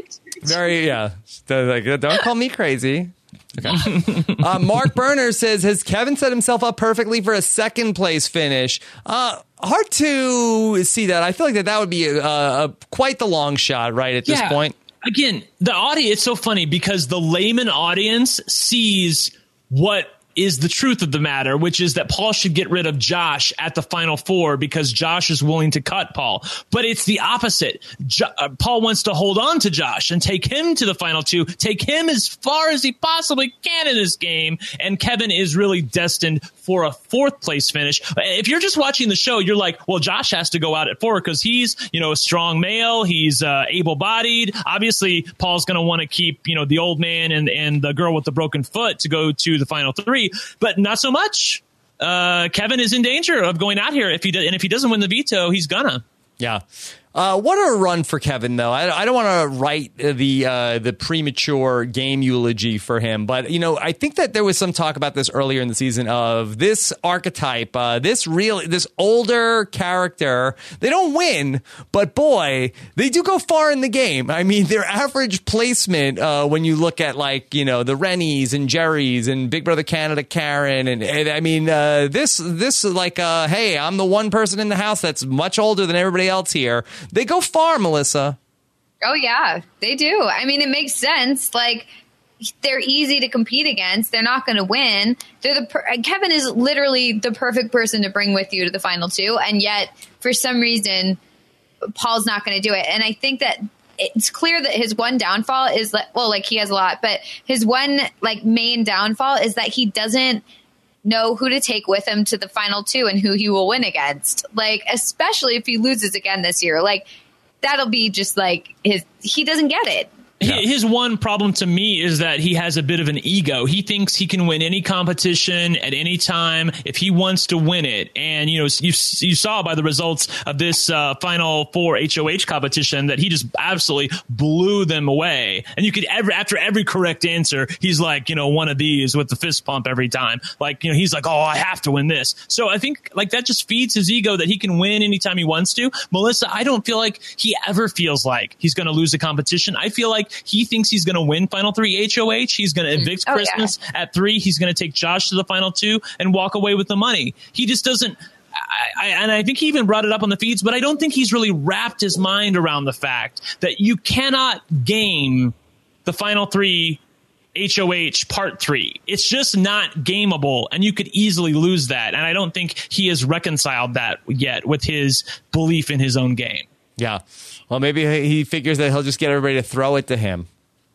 very, yeah. They're like, don't call me crazy. Okay. Uh, Mark Berner says, has Kevin set himself up perfectly for a second place finish? Uh, hard to see that. I feel like that, that would be a, a, quite the long shot, right, at this Yeah. point. Again, the audience, it's so funny because the layman audience sees what is the truth of the matter, which is that Paul should get rid of Josh at the Final Four because Josh is willing to cut Paul. But it's the opposite. Jo- uh, Paul wants to hold on to Josh and take him to the Final Two, take him as far as he possibly can in this game. And Kevin is really destined for a fourth place finish. If you're just watching the show, you're like, well, Josh has to go out at four because he's, you know, a strong male. He's uh, able bodied. Obviously, Paul's going to want to keep, you know, the old man and, and the girl with the broken foot to go to the Final Three. But not so much. Uh, Kevin is in danger of going out here if he does, and if he doesn't win the veto, he's gonna. Yeah. Uh, what a run for Kevin, though. I, I don't want to write the uh, the premature game eulogy for him, but you know, I think that there was some talk about this earlier in the season of this archetype, uh, this real, this older character. They don't win, but boy, they do go far in the game. I mean, their average placement uh, when you look at like you know the Rennies and Jerrys and Big Brother Canada Karen, and, and I mean uh, this this like uh, hey, I'm the one person in the house that's much older than everybody else here. They go far, Melissa. Oh, yeah, they do. I mean, it makes sense. Like, they're easy to compete against. They're not going to win. They're the per- Kevin is literally the perfect person to bring with you to the Final Two. And yet, for some reason, Paul's not going to do it. And I think that it's clear that his one downfall is that, well, like he has a lot, but his one like main downfall is that he doesn't know who to take with him to the Final Two and who he will win against. Like, especially if he loses again this year, like that'll be just like his, he doesn't get it. Yeah. His one problem to me is that he has a bit of an ego. He thinks he can win any competition at any time if he wants to win it. And, you know, you, you saw by the results of this uh, Final Four H O H competition that he just absolutely blew them away. And you could, every, after every correct answer, he's like, you know, one of these with the fist pump every time. Like, you know, he's like, oh, I have to win this. So I think like that just feeds his ego that he can win anytime he wants to. Melissa, I don't feel like he ever feels like he's going to lose a competition. I feel like he thinks he's going to win Final Three H O H. He's going to evict Oh, Christmas yeah. at three. He's going to take Josh to the Final Two and walk away with the money. He just doesn't. I, I, and I think he even brought it up on the feeds, but I don't think he's really wrapped his mind around the fact that you cannot game the Final Three H O H Part three. It's just not gameable, and you could easily lose that. And I don't think he has reconciled that yet with his belief in his own game. Yeah. Well, maybe he figures that he'll just get everybody to throw it to him.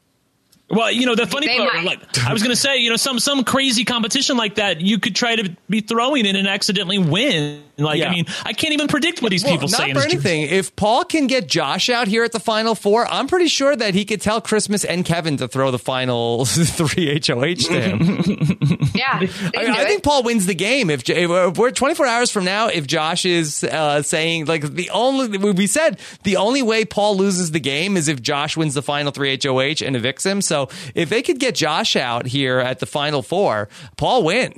Well, you know, the funny They part, might. like, I was going to say, you know, some some crazy competition like that, you could try to be throwing it and accidentally win. Like, Yeah. I mean, I can't even predict what these Well, people not say. in for this anything. If Paul can get Josh out here at the Final Four, I'm pretty sure that he could tell Christmas and Kevin to throw the Final Three H O H to him. Yeah. they I, can do I think it. Paul wins the game. If, if we're twenty-four hours from now, if Josh is uh, saying like the only we said the only way Paul loses the game is if Josh wins the Final Three H O H and evicts him. So if they could get Josh out here at the Final Four, Paul wins.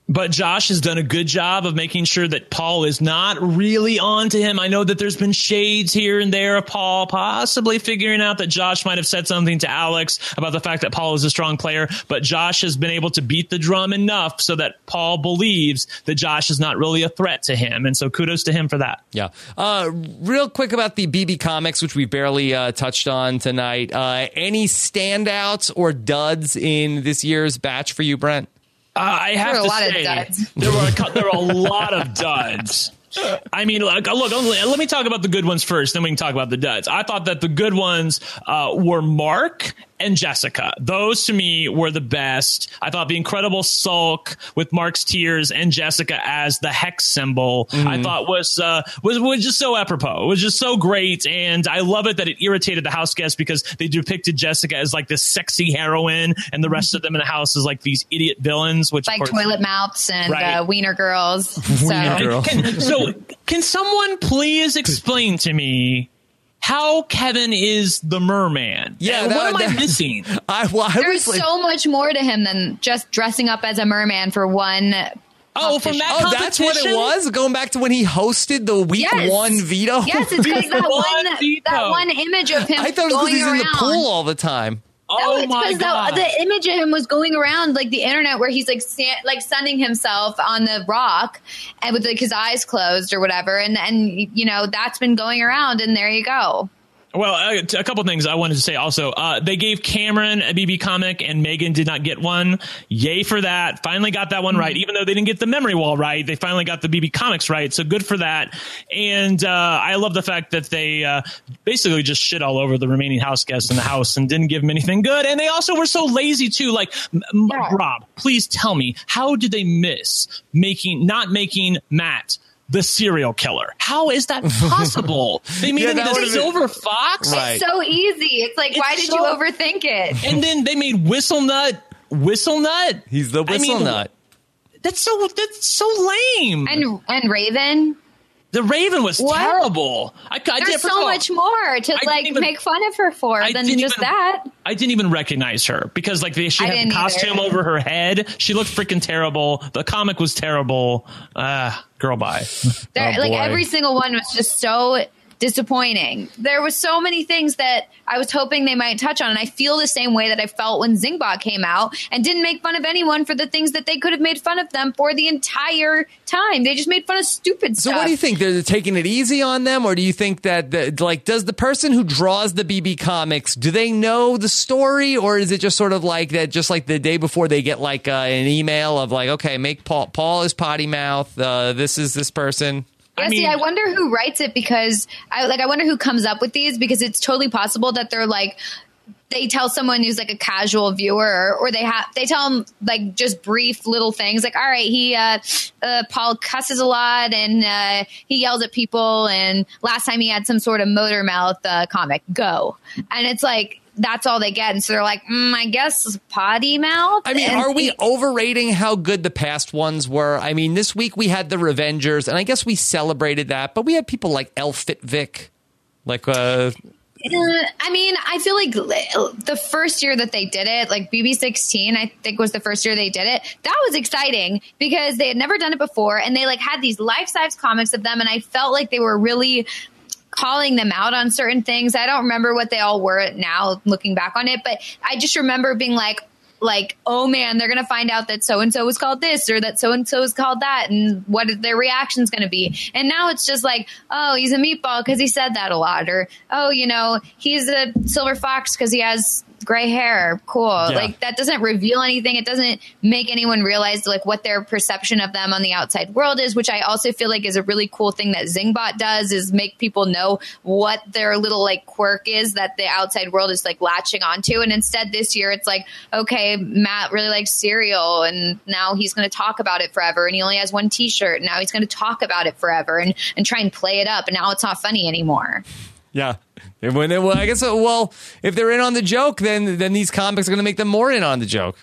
But Josh has done a good job of making sure that Paul is not really on to him. I know that there's been shades here and there of Paul possibly figuring out that Josh might have said something to Alex about the fact that Paul is a strong player. But Josh has been able to beat the drum enough so that Paul believes that Josh is not really a threat to him. And so kudos to him for that. Yeah. Uh, real quick about the B B Comics, which we barely uh, touched on tonight. Uh, any standouts or duds in this year's batch for you, Brent? Uh, I have there were to a lot say, of duds. there were a, there were a lot of duds. I mean, look, look, let me talk about the good ones first, then we can talk about the duds. I thought that the good ones uh, were Mark and Jessica. Those to me were the best. I thought the incredible sulk with Mark's tears and Jessica as the hex symbol, mm-hmm. I thought was, uh, was was just so apropos. It was just so great, and I love it that it irritated the house guests because they depicted Jessica as like this sexy heroine, and the rest of them in the house as like these idiot villains, which like of course, toilet mouths and right. uh, wiener girls. So. Wiener girl. Can, so, can someone please explain to me how Kevin is the merman? Yeah, what that, am I that, missing? I, well, I There's was like, so much more to him than just dressing up as a merman for one. Oh, from that oh, that's what it was? Going back to when he hosted the week Yes. one veto? Yes, it's because that One one veto. that one image of him I thought it was because going he's in around. the pool all the time. No, Oh it's my because god! the, the image of him was going around like the internet, where he's like sta- like sunning himself on the rock and with like his eyes closed or whatever, and and you know that's been going around, and there you go. Well, a, a couple things I wanted to say also. Uh, they gave Cameron a B B comic and Megan did not get one. Yay for that. Finally got that one right. Even though they didn't get the memory wall right, they finally got the B B comics right. So good for that. And uh, I love the fact that they uh, basically just shit all over the remaining house guests in the house and didn't give them anything good. And they also were so lazy too. Like, m- Yeah. Rob, please tell me, how did they miss making, not making Matt the serial killer? How is that possible? They made Yeah, him that the would've been- silver fox. Right. It's so easy. It's like, It's why did so- you overthink it? And then they made Whistle Nut Whistle Nut. He's the I whistle mean, nut. That's so that's so lame. And and Raven, the Raven was What? terrible. I, I did, there's first of so all, much more to I like didn't even- make fun of her for I than didn't just even- that. I didn't even recognize her because like they, she I had the didn't costume either. over her head. She looked freaking terrible. The comic was terrible. Ah, girl, bye. There, Oh, like boy. every single one was just so disappointing. There was so many things that I was hoping they might touch on, and I feel the same way that I felt when Zingbot came out and didn't make fun of anyone for the things that they could have made fun of them for the entire time. They just made fun of stupid So stuff. what do you think? They're taking it easy on them, or do you think that, the, like, does the person who draws the B B comics, do they know the story, or is it just sort of like that, just like the day before they get like uh, an email of like, okay, make Paul, Paul is potty mouth, uh, this is this person? Yeah, I see, mean- I wonder who writes it, because I like I wonder who comes up with these, because it's totally possible that they're like they tell someone who's like a casual viewer, or, or they have they tell them like just brief little things like, all right, he uh, uh Paul cusses a lot and uh, he yells at people, and last time he had some sort of motor mouth uh, comic, go, and it's like that's all they get, and so they're like, mm, I guess potty mouth. I mean, And are we he- overrating how good the past ones were? I mean, this week we had the Revengers, and I guess we celebrated that, but we had people like Elfit Vic, like, uh, Uh, I mean, I feel like the first year that they did it, like B B sixteen, I think was the first year they did it. That was exciting because they had never done it before, and they like had these life-size comics of them, and I felt like they were really calling them out on certain things. I don't remember what they all were now looking back on it, but I just remember being like, like, oh man, they're going to find out that so-and-so was called this or that so-and-so is called that, and what is their reaction's going to be. And now it's just like, oh, he's a meatball because he said that a lot, or, oh, you know, he's a silver fox because he has gray hair. Cool. Yeah. Like, that doesn't reveal anything. It doesn't make anyone realize like what their perception of them on the outside world is, which I also feel like is a really cool thing that Zingbot does, is make people know what their little like quirk is that the outside world is like latching onto. And instead this year it's like, okay, Matt really likes cereal, and now he's going to talk about it forever, and he only has one t-shirt, and now he's going to talk about it forever and, and try and play it up, and now it's not funny anymore. yeah. And when they, well, I guess, uh, well, if they're in on the joke, then then these comics are going to make them more in on the joke.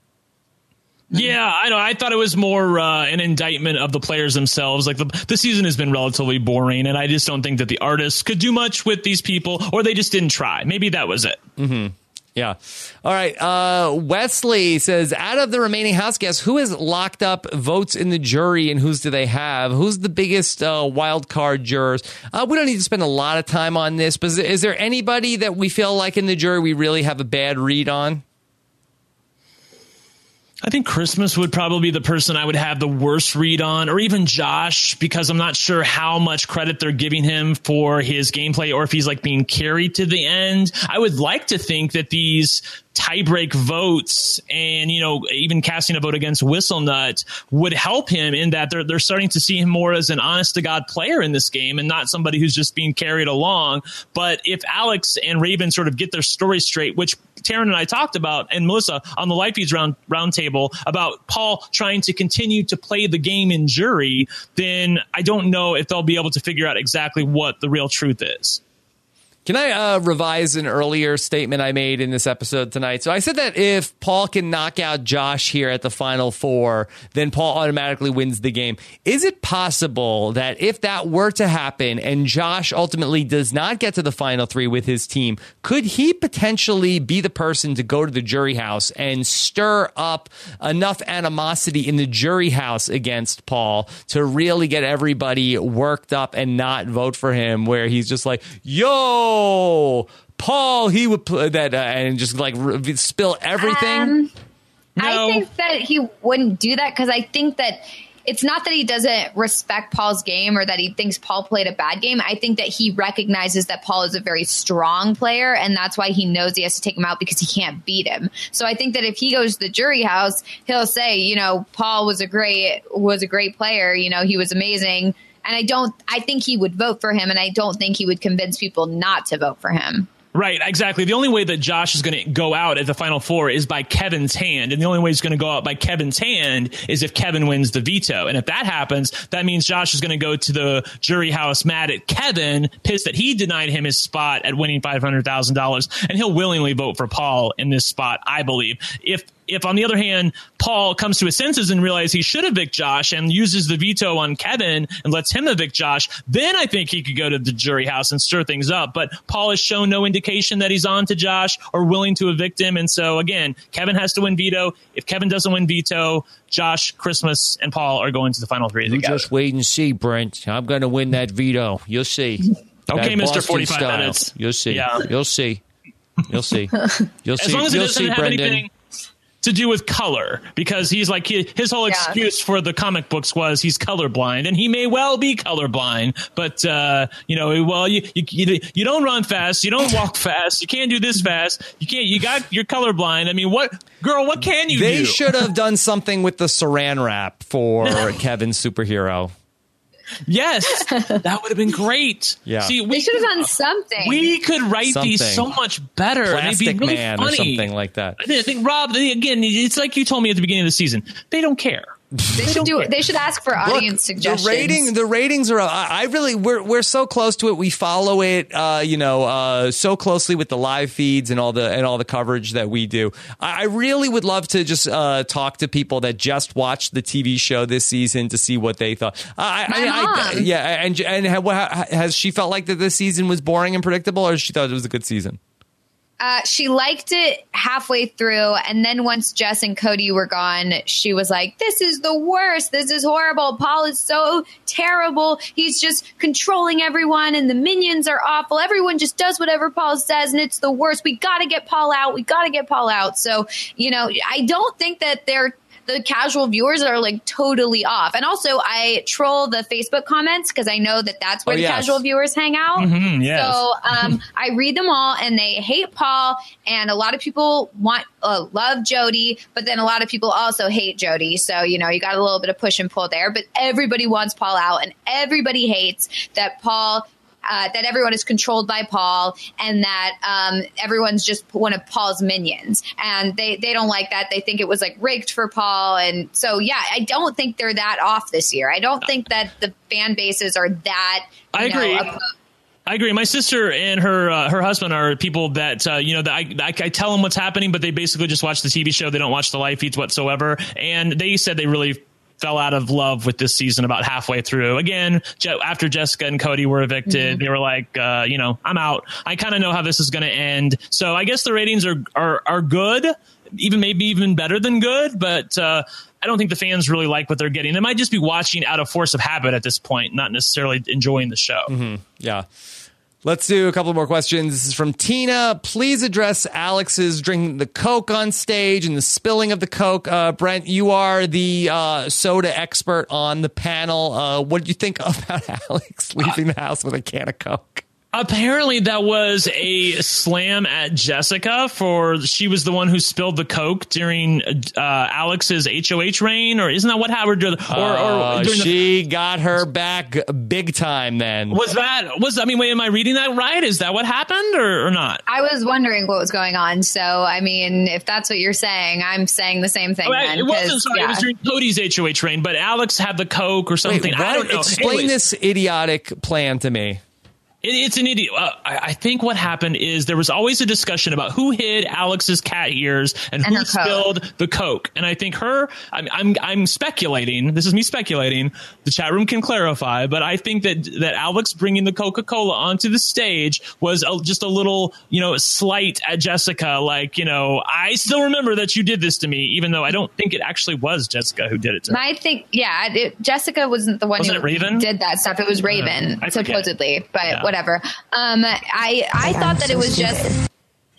Yeah, I know. I thought it was more uh, an indictment of the players themselves. Like the the season has been relatively boring, and I just don't think that the artists could do much with these people, or they just didn't try. Maybe that was it. Mm-hmm. Yeah. All right. Uh, Wesley says, out of the remaining house guests, who has locked up votes in the jury and whose do they have? Who's the biggest uh, wild card jurors? Uh, we don't need to spend a lot of time on this, but is, is there anybody that we feel like in the jury we really have a bad read on? I think Christmas would probably be the person I would have the worst read on, or even Josh, because I'm not sure how much credit they're giving him for his gameplay or if he's like being carried to the end. I would like to think that these tiebreak votes and, you know, even casting a vote against Whistlenut would help him in that they're, they're starting to see him more as an honest to God player in this game and not somebody who's just being carried along. But if Alex and Raven sort of get their story straight, which Taryn and I talked about, and Melissa on the Live Feeds round roundtable about Paul trying to continue to play the game in jury, then I don't know if they'll be able to figure out exactly what the real truth is. Can I uh, revise an earlier statement I made in this episode tonight? So I said that if Paul can knock out Josh here at the Final Four, then Paul automatically wins the game. Is it possible that if that were to happen and Josh ultimately does not get to the Final Three with his team, could he potentially be the person to go to the jury house and stir up enough animosity in the jury house against Paul to really get everybody worked up and not vote for him, where he's just like, yo, Paul, he would play that uh, and just like r- spill everything. Um, No. I think that he wouldn't do that because I think that it's not that he doesn't respect Paul's game or that he thinks Paul played a bad game. I think that he recognizes that Paul is a very strong player, and that's why he knows he has to take him out because he can't beat him. So I think that if he goes to the jury house, he'll say, you know, Paul was a great was a great player. You know, he was amazing. And I don't, I think he would vote for him, and I don't think he would convince people not to vote for him. Right, exactly. The only way that Josh is going to go out at the Final Four is by Kevin's hand. And the only way he's going to go out by Kevin's hand is if Kevin wins the veto. And if that happens, that means Josh is going to go to the jury house mad at Kevin, pissed that he denied him his spot at winning five hundred thousand dollars. And he'll willingly vote for Paul in this spot, I believe. If If, on the other hand, Paul comes to his senses and realizes he should evict Josh and uses the veto on Kevin and lets him evict Josh, then I think he could go to the jury house and stir things up. But Paul has shown no indication that he's on to Josh or willing to evict him. And so, again, Kevin has to win veto. If Kevin doesn't win veto, Josh, Christmas, and Paul are going to the Final Three You together. just wait and see, Brent. I'm going to win that veto. You'll see. Okay, That Mister Boston forty-five style. minutes. You'll see. Yeah. You'll see. You'll see. You'll see. As long as it You'll doesn't see, have Brendan. anything to do with color, because he's like he, his whole excuse for the comic books was he's colorblind, and he may well be colorblind, but uh you know well you, you you don't run fast, you don't walk fast, you can't do this fast, you can't you got you're colorblind. I mean, what girl what can you They do? should have done something with the saran wrap for Kevin's superhero. Yes, that would have been great. Yeah. See, we They should have done something. we could write these Something. so much better. and it'd Plastic be really Man funny. or something like that. I think, I think Rob, they- again, it's like you told me at the beginning of the season. They don't care. They should do. They should ask for audience suggestions. The rating, the ratings are. I, I really, we're we're so close to it. We follow it, uh, you know, uh, so closely with the live feeds and all the and all the coverage that we do. I, I really would love to just uh, talk to people that just watched the T V show this season to see what they thought. I, My I, I, mom. yeah, and and ha- has she felt like that this season was boring and predictable, or she thought it was a good season? Uh, she liked it halfway through, and then once Jess and Cody were gone, she was like, this is the worst. This is horrible. Paul is so terrible. He's just controlling everyone, and the minions are awful. Everyone just does whatever Paul says, and it's the worst. We got to get Paul out. We got to get Paul out. So, you know, I don't think that they're the casual viewers are like totally off. And also I troll the Facebook comments because I know that that's where Oh, the yes. casual viewers hang out. Mhm, yes. So um, I read them all and they hate Paul. And a lot of people want uh, love Jody, but then a lot of people also hate Jody. So, you know, you got a little bit of push and pull there, but everybody wants Paul out and everybody hates that Paul Uh, that everyone is controlled by Paul and that um, everyone's just one of Paul's minions. And they, they don't like that. They think it was like rigged for Paul. And so, yeah, I don't think they're that off this year. I don't think that the fan bases are that. You I agree. Know, opposed. I agree. My sister and her uh, her husband are people that, uh, you know, that I, I, I tell them what's happening, but they basically just watch the T V show. They don't watch the live feeds whatsoever. And they said they really fell out of love with this season about halfway through. Again, Je- after Jessica and Cody were evicted, mm-hmm. they were like, uh, you know, I'm out. I kind of know how this is going to end. So I guess the ratings are, are, are good, even maybe even better than good. But uh, I don't think the fans really like what they're getting. They might just be watching out of force of habit at this point, not necessarily enjoying the show. Mm-hmm. Yeah. Let's do a couple more questions. This is from Tina. Please address Alex's drinking the Coke on stage and the spilling of the Coke. Uh, Brent, you are the uh, soda expert on the panel. Uh, what did you think about Alex leaving the house with a can of Coke? Apparently that was a slam at Jessica for she was the one who spilled the Coke during uh, Alex's H O H reign, or isn't that what happened? Or, or, uh, or during she the, got her back big time then. Was that, was, I mean, wait, am I reading that right? Is that what happened or, or not? I was wondering what was going on. So, I mean, if that's what you're saying, I'm saying the same thing. Oh, then, it wasn't, sorry, yeah. it was during Cody's H O H reign, but Alex had the Coke or something. Wait, I don't know. Explain Anyways. this idiotic plan to me. It's an idiot. Uh, I, I think what happened is there was always a discussion about who hid Alex's cat ears and, and who spilled Coke. the Coke. And I think her, I'm, I'm, I'm speculating. This is me speculating. The chat room can clarify, but I think that that Alex bringing the Coca-Cola onto the stage was a, just a little, you know, slight at Jessica. Like, you know, I still remember that you did this to me, even though I don't think it actually was Jessica who did it to her. I think, yeah, it, Jessica wasn't the one wasn't who it Raven? did that stuff. It was Raven, uh, supposedly, but yeah. whatever. Um, I I thought that it was just.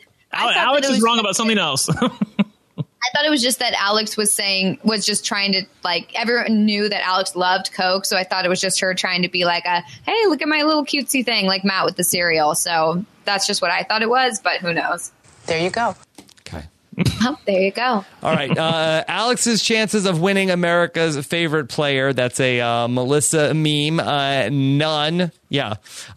Alex is wrong about something else. I thought it was just that Alex was saying was just trying to like everyone knew that Alex loved Coke, so I thought it was just her trying to be like a hey, look at my little cutesy thing like Matt with the cereal. So that's just what I thought it was, but who knows? There you go. Okay. Oh, there you go. All right. Uh, Alex's chances of winning America's favorite player. That's a uh, Melissa meme. Uh, none. Yeah.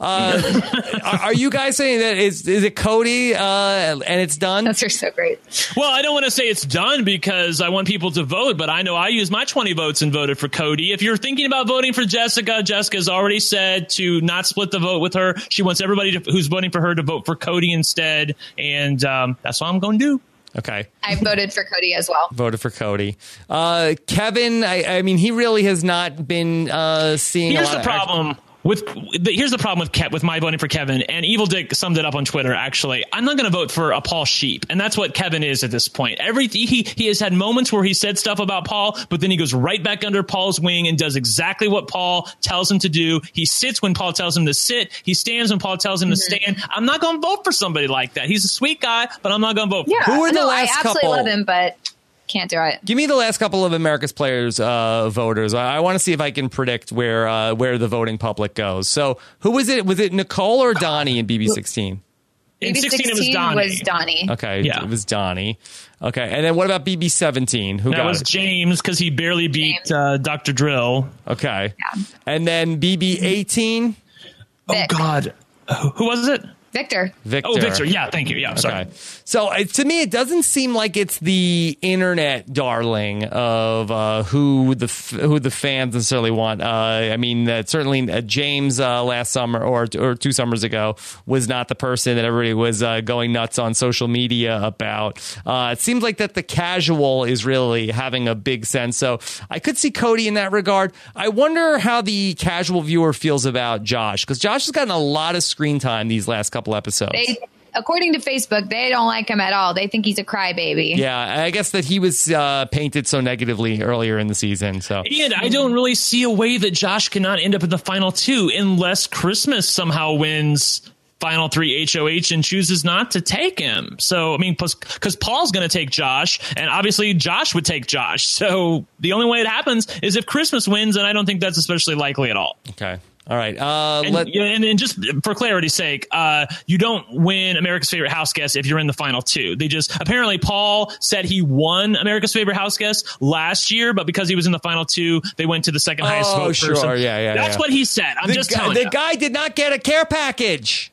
Uh, are, are you guys saying that is is it Cody uh, and it's done? Those are so great. Well, I don't want to say it's done because I want people to vote, but I know I used my twenty votes and voted for Cody. If you're thinking about voting for Jessica, Jessica's already said to not split the vote with her. She wants everybody to, who's voting for her to vote for Cody instead, and um, that's what I'm going to do. Okay. I voted for Cody as well. Voted for Cody. Uh, Kevin, I, I mean, he really has not been uh, seeing Here's a lot the of problem. Act- With the, here's the problem with Kev, with my voting for Kevin, and Evil Dick summed it up on Twitter. Actually, I'm not going to vote for a Paul Sheep, and that's what Kevin is at this point. Every he he has had moments where he said stuff about Paul, but then he goes right back under Paul's wing and does exactly what Paul tells him to do. He sits when Paul tells him to sit. He stands when Paul tells him mm-hmm. to stand. I'm not going to vote for somebody like that. He's a sweet guy, but I'm not going to vote for yeah, him. Who are the no, last I absolutely couple? love him, but. Can't do it. Give me the last couple of America's Players uh, voters. I, I want to see if I can predict where uh, where the voting public goes. So, who was it? Was it Nicole or Donnie in B B sixteen? In B B sixteen, it was Donnie. Was Donnie. Okay, yeah. it was Donnie. Okay, and then what about B B seventeen? Who that got was it? James because he barely beat uh, Doctor Drill. Okay, yeah. And then B B eighteen. Oh Vic. God, who was it? Victor. Victor. Oh, Victor. Yeah, thank you. Yeah, sorry. Okay. So uh, to me, it doesn't seem like it's the internet darling of uh, who the f- who the fans necessarily want. Uh, I mean, uh, certainly uh, James uh, last summer or or two summers ago was not the person that everybody was uh, going nuts on social media about. Uh, it seems like that the casual is really having a big sense. So I could see Cody in that regard. I wonder how the casual viewer feels about Josh, because Josh has gotten a lot of screen time these last couple episodes. They, according to Facebook, they don't like him at all. They think he's a crybaby. Yeah, I guess that he was uh, painted so negatively earlier in the season. So, and I don't really see a way that Josh cannot end up in the final two unless Christmas somehow wins final three H O H and chooses not to take him. So, I mean, because Paul's going to take Josh, and obviously Josh would take Josh. So the only way it happens is if Christmas wins, and I don't think that's especially likely at all. Okay. All right. Uh, and, let- and, and just for clarity's sake, uh, you don't win America's Favorite House Guest if you're in the final two. They just apparently Paul said he won America's Favorite House Guest last year, but because he was in the final two, they went to the second highest oh, vote sure. person. Yeah, yeah. That's yeah. what he said. I'm the just guy, telling the you. guy did not get a care package.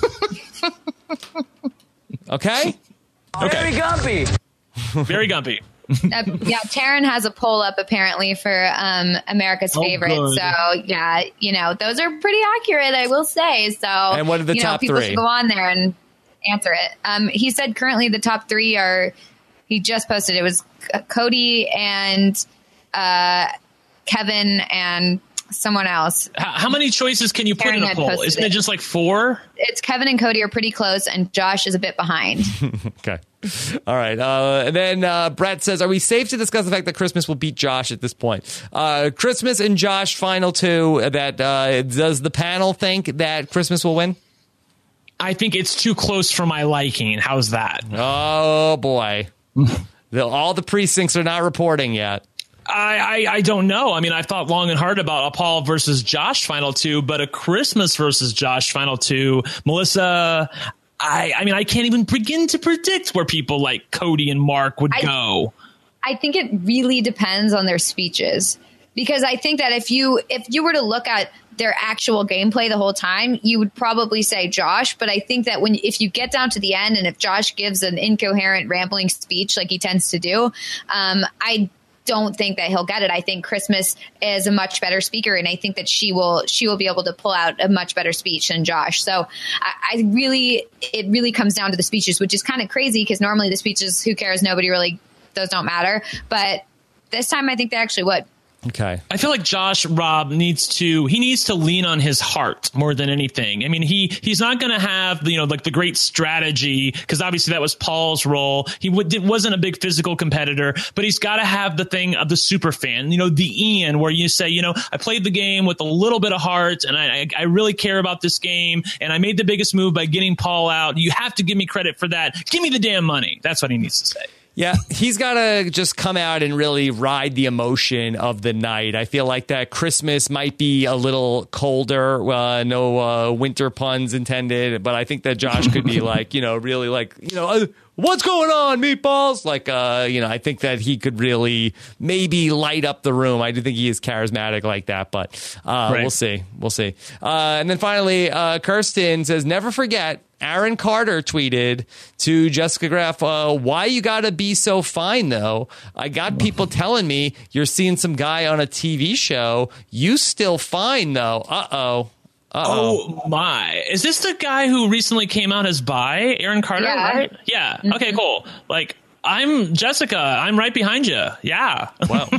Okay. Okay. Very gumpy. Very gumpy. uh, yeah, Taryn has a poll up apparently for um, America's Oh, favorite. good. So yeah, you know those are pretty accurate, I will say. So And what are the you know, top people three? should go on there and answer it. Um, he said currently the top three are. He just posted it was C- Cody and uh, Kevin and someone else. How, how many choices can you put Aaron in a had poll? posted Isn't it it. just like four? It's Kevin and Cody are pretty close, and Josh is a bit behind. Okay. All right. Uh, and then uh, Brett says, are we safe to discuss the fact that Christmas will beat Josh at this point? Uh, Christmas and Josh, final two. That uh, does the panel think that Christmas will win? I think it's too close for my liking. How's that? Oh, boy. the, all the precincts are not reporting yet. I, I, I don't know. I mean, I've thought long and hard about a Paul versus Josh final two, but a Christmas versus Josh final two. Melissa, I, I mean, I can't even begin to predict where people like Cody and Mark would I, go. I think it really depends on their speeches, because I think that if you if you were to look at their actual gameplay the whole time, you would probably say Josh. But I think that when if you get down to the end and if Josh gives an incoherent, rambling speech like he tends to do, um, I don't think that he'll get it. I think Christmas is a much better speaker, and I think that she will she will be able to pull out a much better speech than Josh. So I, I really, it really comes down to the speeches, which is kind of crazy because normally the speeches, who cares? Nobody really, those don't matter. But this time I think they actually would. Okay. I feel like Josh Rob needs to he needs to lean on his heart more than anything. I mean, he he's not going to have, you know, like the great strategy, because obviously that was Paul's role. He w- wasn't a big physical competitor, but he's got to have the thing of the super fan, you know, the Ian, where you say, you know, I played the game with a little bit of heart, and I, I, I really care about this game, and I made the biggest move by getting Paul out. You have to give me credit for that. Give me the damn money. That's what he needs to say. Yeah, he's got to just come out and really ride the emotion of the night. I feel like that Christmas might be a little colder. Uh, no uh, winter puns intended, but I think that Josh could be like, you know, really like, you know, uh, what's going on, meatballs? Like, uh, you know, I think that he could really maybe light up the room. I do think he is charismatic like that, but uh, right. we'll see. We'll see. Uh, and then finally, uh, Kirsten says, never forget, Aaron Carter tweeted to Jessica Graff, uh, why you gotta be so fine, though? I got people telling me you're seeing some guy on a T V show. You still fine, though. Uh-oh. Uh-oh. Oh, my. Is this the guy who recently came out as bi? Aaron Carter, Yeah. right? Yeah. Mm-hmm. Okay, cool. Like, I'm Jessica. I'm right behind you. Yeah. Wow.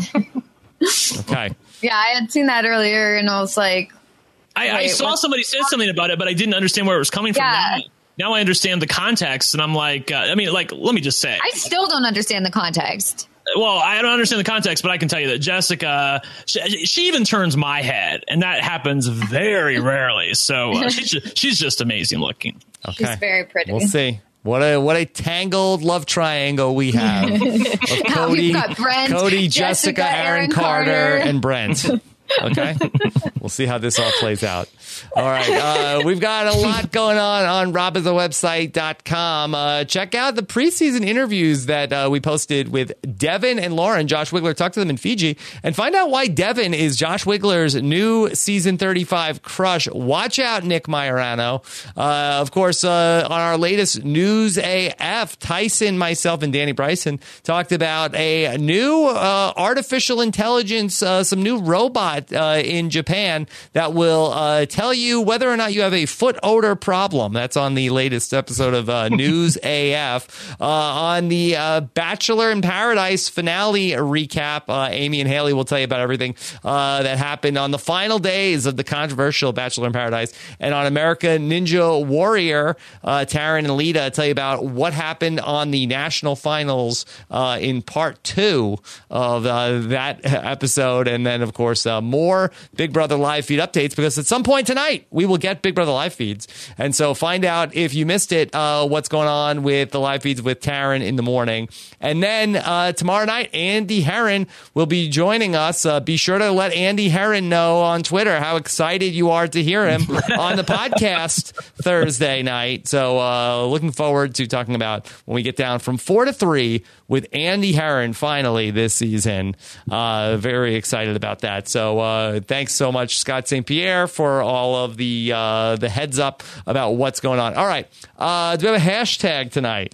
Okay. Yeah, I had seen that earlier, and I was like, I, I Wait, saw what- somebody said something about it, but I didn't understand where it was coming from. Yeah. Now, now I understand the context, and I'm like, uh, I mean, like, let me just say. I still don't understand the context. Well, I don't understand the context, but I can tell you that Jessica, she, she even turns my head, and that happens very rarely. So uh, she's, just, she's just amazing looking. Okay. She's very pretty. We'll see. What a what a tangled love triangle we have of Now Cody, we've got Brent, Cody, Jessica, Jessica, Aaron Aaron Carter, Carter. and Brent. Okay, we'll see how this all plays out. All right, uh, we've got a lot going on on rob is a website dot com. Uh, check out the preseason interviews that uh, we posted with Devin and Lauren. Josh Wigler talked to them in Fiji, and find out why Devin is Josh Wigler's new season thirty-five crush. Watch out, Nick Majorano. Uh, of course, uh, on our latest News A F, Tyson, myself, and Danny Bryson talked about a new uh, artificial intelligence, uh, some new robot uh, in Japan that will uh, tell you whether or not you have a foot odor problem. That's on the latest episode of uh, News A F. Uh, on the uh, Bachelor in Paradise finale recap, uh, Amy and Haley will tell you about everything uh, that happened on the final days of the controversial Bachelor in Paradise. And on America Ninja Warrior, uh, Taryn and Lita tell you about what happened on the national finals uh, in part two of uh, that episode. And then, of course, uh, more Big Brother live feed updates, because at some point tonight we will get Big Brother live feeds. And so find out, if you missed it, uh, what's going on with the live feeds with Taryn in the morning. And then uh, tomorrow night, Andy Herron will be joining us. Uh, be sure to let Andy Herron know on Twitter how excited you are to hear him on the podcast Thursday night. So uh, looking forward to talking about when we get down from four to three with Andy Herron finally this season. Uh, very excited about that. So uh, thanks so much, Scott Saint Pierre, for all of the uh, the heads up about what's going on. All right. Uh, do we have a hashtag tonight?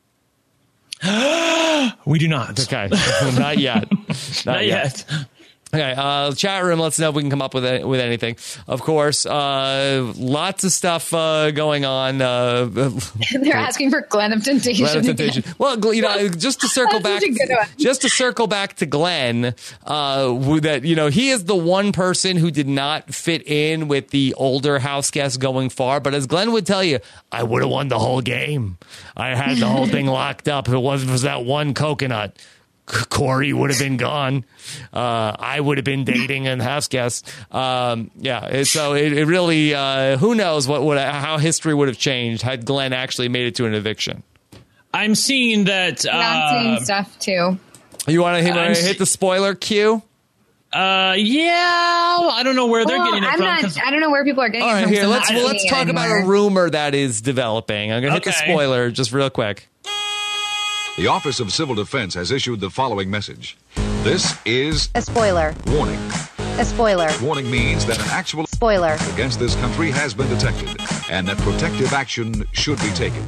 We do not. Okay. Not yet. Not, Not yet. yet. Okay, uh, chat room, let's know if we can come up with it, with anything. Of course, uh, lots of stuff uh, going on. Uh, They're asking for Glenn of Temptation. Glenn of Temptation. Well, you know, just to circle back, just to circle back to Glenn, uh, that you know he is the one person who did not fit in with the older house guests going far. But as Glenn would tell you, I would have won the whole game. I had the whole thing locked up. If it wasn't for that one coconut, Corey would have been gone. Uh, I would have been dating and house guest. Um, yeah, so it, it really, uh, who knows what would how history would have changed had Glenn actually made it to an eviction. I'm seeing that. Yeah, I'm seeing Uh, stuff too. You want to hit, I'm hit the spoiler cue? uh, yeah, I don't know where they're Well, getting it I'm from. not. 'cause- I don't know where people are getting All it right, from. here, so I'm let's not well, seeing let's it talk about a anymore. rumor that is developing. I'm going to hit the Okay. spoiler just real quick. The Office of Civil Defense has issued the following message. This is A spoiler. warning. A spoiler. Warning means that an actual Spoiler. against this country has been detected and that protective action should be taken.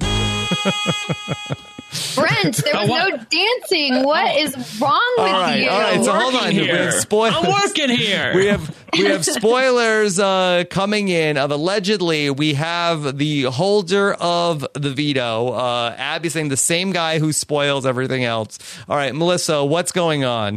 Brent, there was no dancing. What is wrong with All right, you? all right. So hold on. Working We have here. spoilers. I'm working here. We have we have spoilers uh, coming in of allegedly we have the holder of the veto, uh, Abby saying the same guy who spoils everything else. All right, Melissa, what's going on?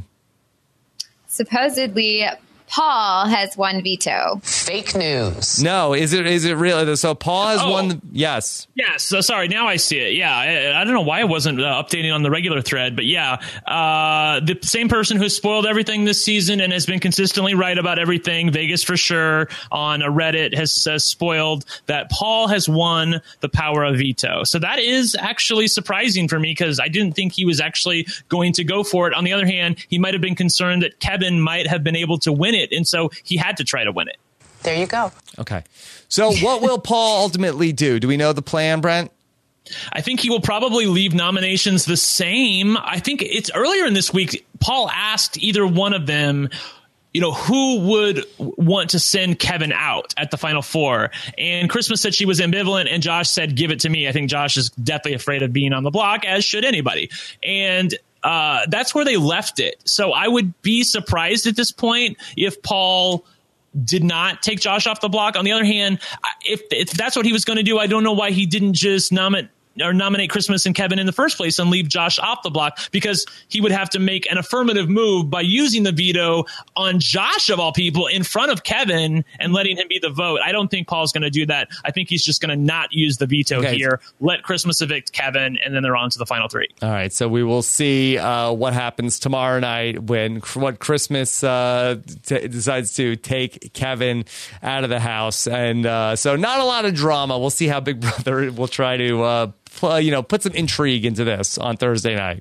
Supposedly, Paul has one veto. Fake news. No, is it is it real? So Paul has Oh. won. Yes. Yes, so sorry. Now I see it. Yeah, I, I don't know why I wasn't uh, updating on the regular thread, but yeah, uh, the same person who spoiled everything this season and has been consistently right about everything, Vegas for sure, on a Reddit has uh, spoiled that Paul has won the power of veto. So that is actually surprising for me because I didn't think he was actually going to go for it. On the other hand, he might have been concerned that Kevin might have been able to win it, and so he had to try to win it. There you go. Okay. So what will Paul ultimately do? Do we know the plan, Brent? I think he will probably leave nominations the same. I think it's earlier in this week, Paul asked either one of them, you know, who would want to send Kevin out at the Final Four? And Christmas said she was ambivalent, and Josh said, give it to me. I think Josh is deathly afraid of being on the block, as should anybody. And uh, that's where they left it. So I would be surprised at this point if Paul did not take Josh off the block. On the other hand, if, if that's what he was going to do, I don't know why he didn't just nominate or nominate Christmas and Kevin in the first place and leave Josh off the block, because he would have to make an affirmative move by using the veto on Josh of all people in front of Kevin and letting him be the vote. I don't think Paul's going to do that. I think he's just going to not use the veto Okay. here, let Christmas evict Kevin, and then they're on to the final three. All right, so we will see uh, what happens tomorrow night when what Christmas uh, t- decides to take Kevin out of the house, and uh, so not a lot of drama. We'll see how Big Brother will try to uh, pl- you know put some intrigue into this on Thursday night.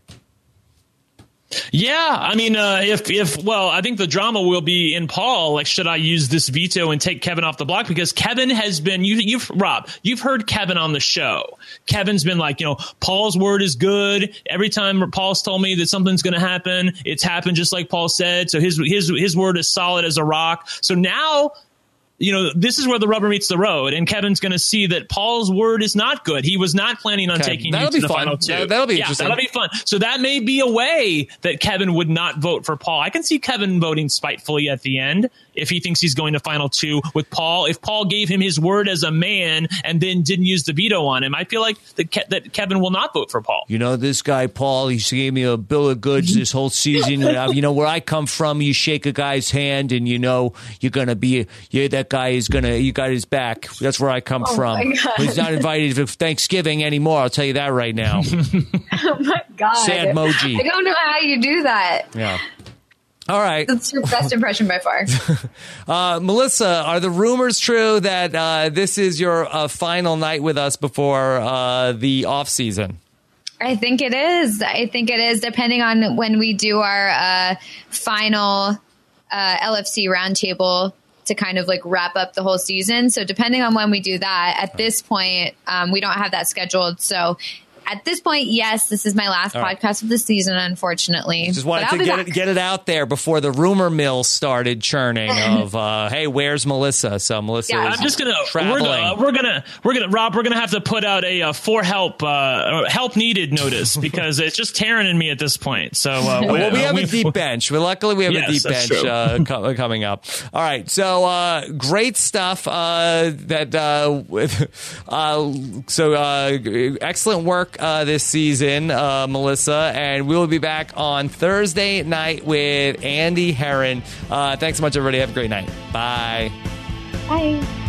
Yeah, I mean, uh, if if well, I think the drama will be in Paul. Like, should I use this veto and take Kevin off the block? Because Kevin has been you. You've Rob, you've heard Kevin on the show. Kevin's been like, you know, Paul's word is good. Every time Paul's told me that something's going to happen, it's happened just like Paul said. So his his his word is solid as a rock. So now, you know, this is where the rubber meets the road, and Kevin's going to see that Paul's word is not good. He was not planning on Okay, taking that'll you to be the fun. final two. That- that'll be yeah, interesting. That'll be fun. So that may be a way that Kevin would not vote for Paul. I can see Kevin voting spitefully at the end if he thinks he's going to final two with Paul. If Paul gave him his word as a man and then didn't use the veto on him, I feel like that, Ke- that Kevin will not vote for Paul. You know, this guy, Paul, he gave me a bill of goods this whole season. You know, where I come from, you shake a guy's hand and you know you're going to be, yeah, that guy is going to, you got his back. That's where I come Oh from. my God. He's not invited to Thanksgiving anymore. I'll tell you that right now. Oh my God. Sad emoji. I don't know how you do that. Yeah. All right. That's your best impression by far. Uh, Melissa, are the rumors true that uh, this is your uh, final night with us before uh, the off season? I think it is. I think it is, depending on when we do our uh, final uh, L F C roundtable to kind of like wrap up the whole season. So depending on when we do that, at this point, um, we don't have that scheduled. So at this point, yes, this is my last All right. podcast of the season, unfortunately. Just wanted But I'll to be get back. it, get it out there before the rumor mill started churning of, uh, hey, where's Melissa? So Melissa Yeah, is I'm just gonna traveling. we're, uh, we're gonna we're gonna Rob we're gonna have to put out a uh, for help uh, help needed notice because it's just Taryn and me at this point. So uh, well, we uh, have a deep bench. Well, luckily, we have Yes, a deep that's bench true. uh, co- coming up. All right, so uh, great stuff. Uh, that uh, with, uh, so uh, excellent work uh, this season, uh, Melissa, and we will be back on Thursday night with Andy Herron. Uh, thanks so much, everybody. Have a great night. Bye. Bye.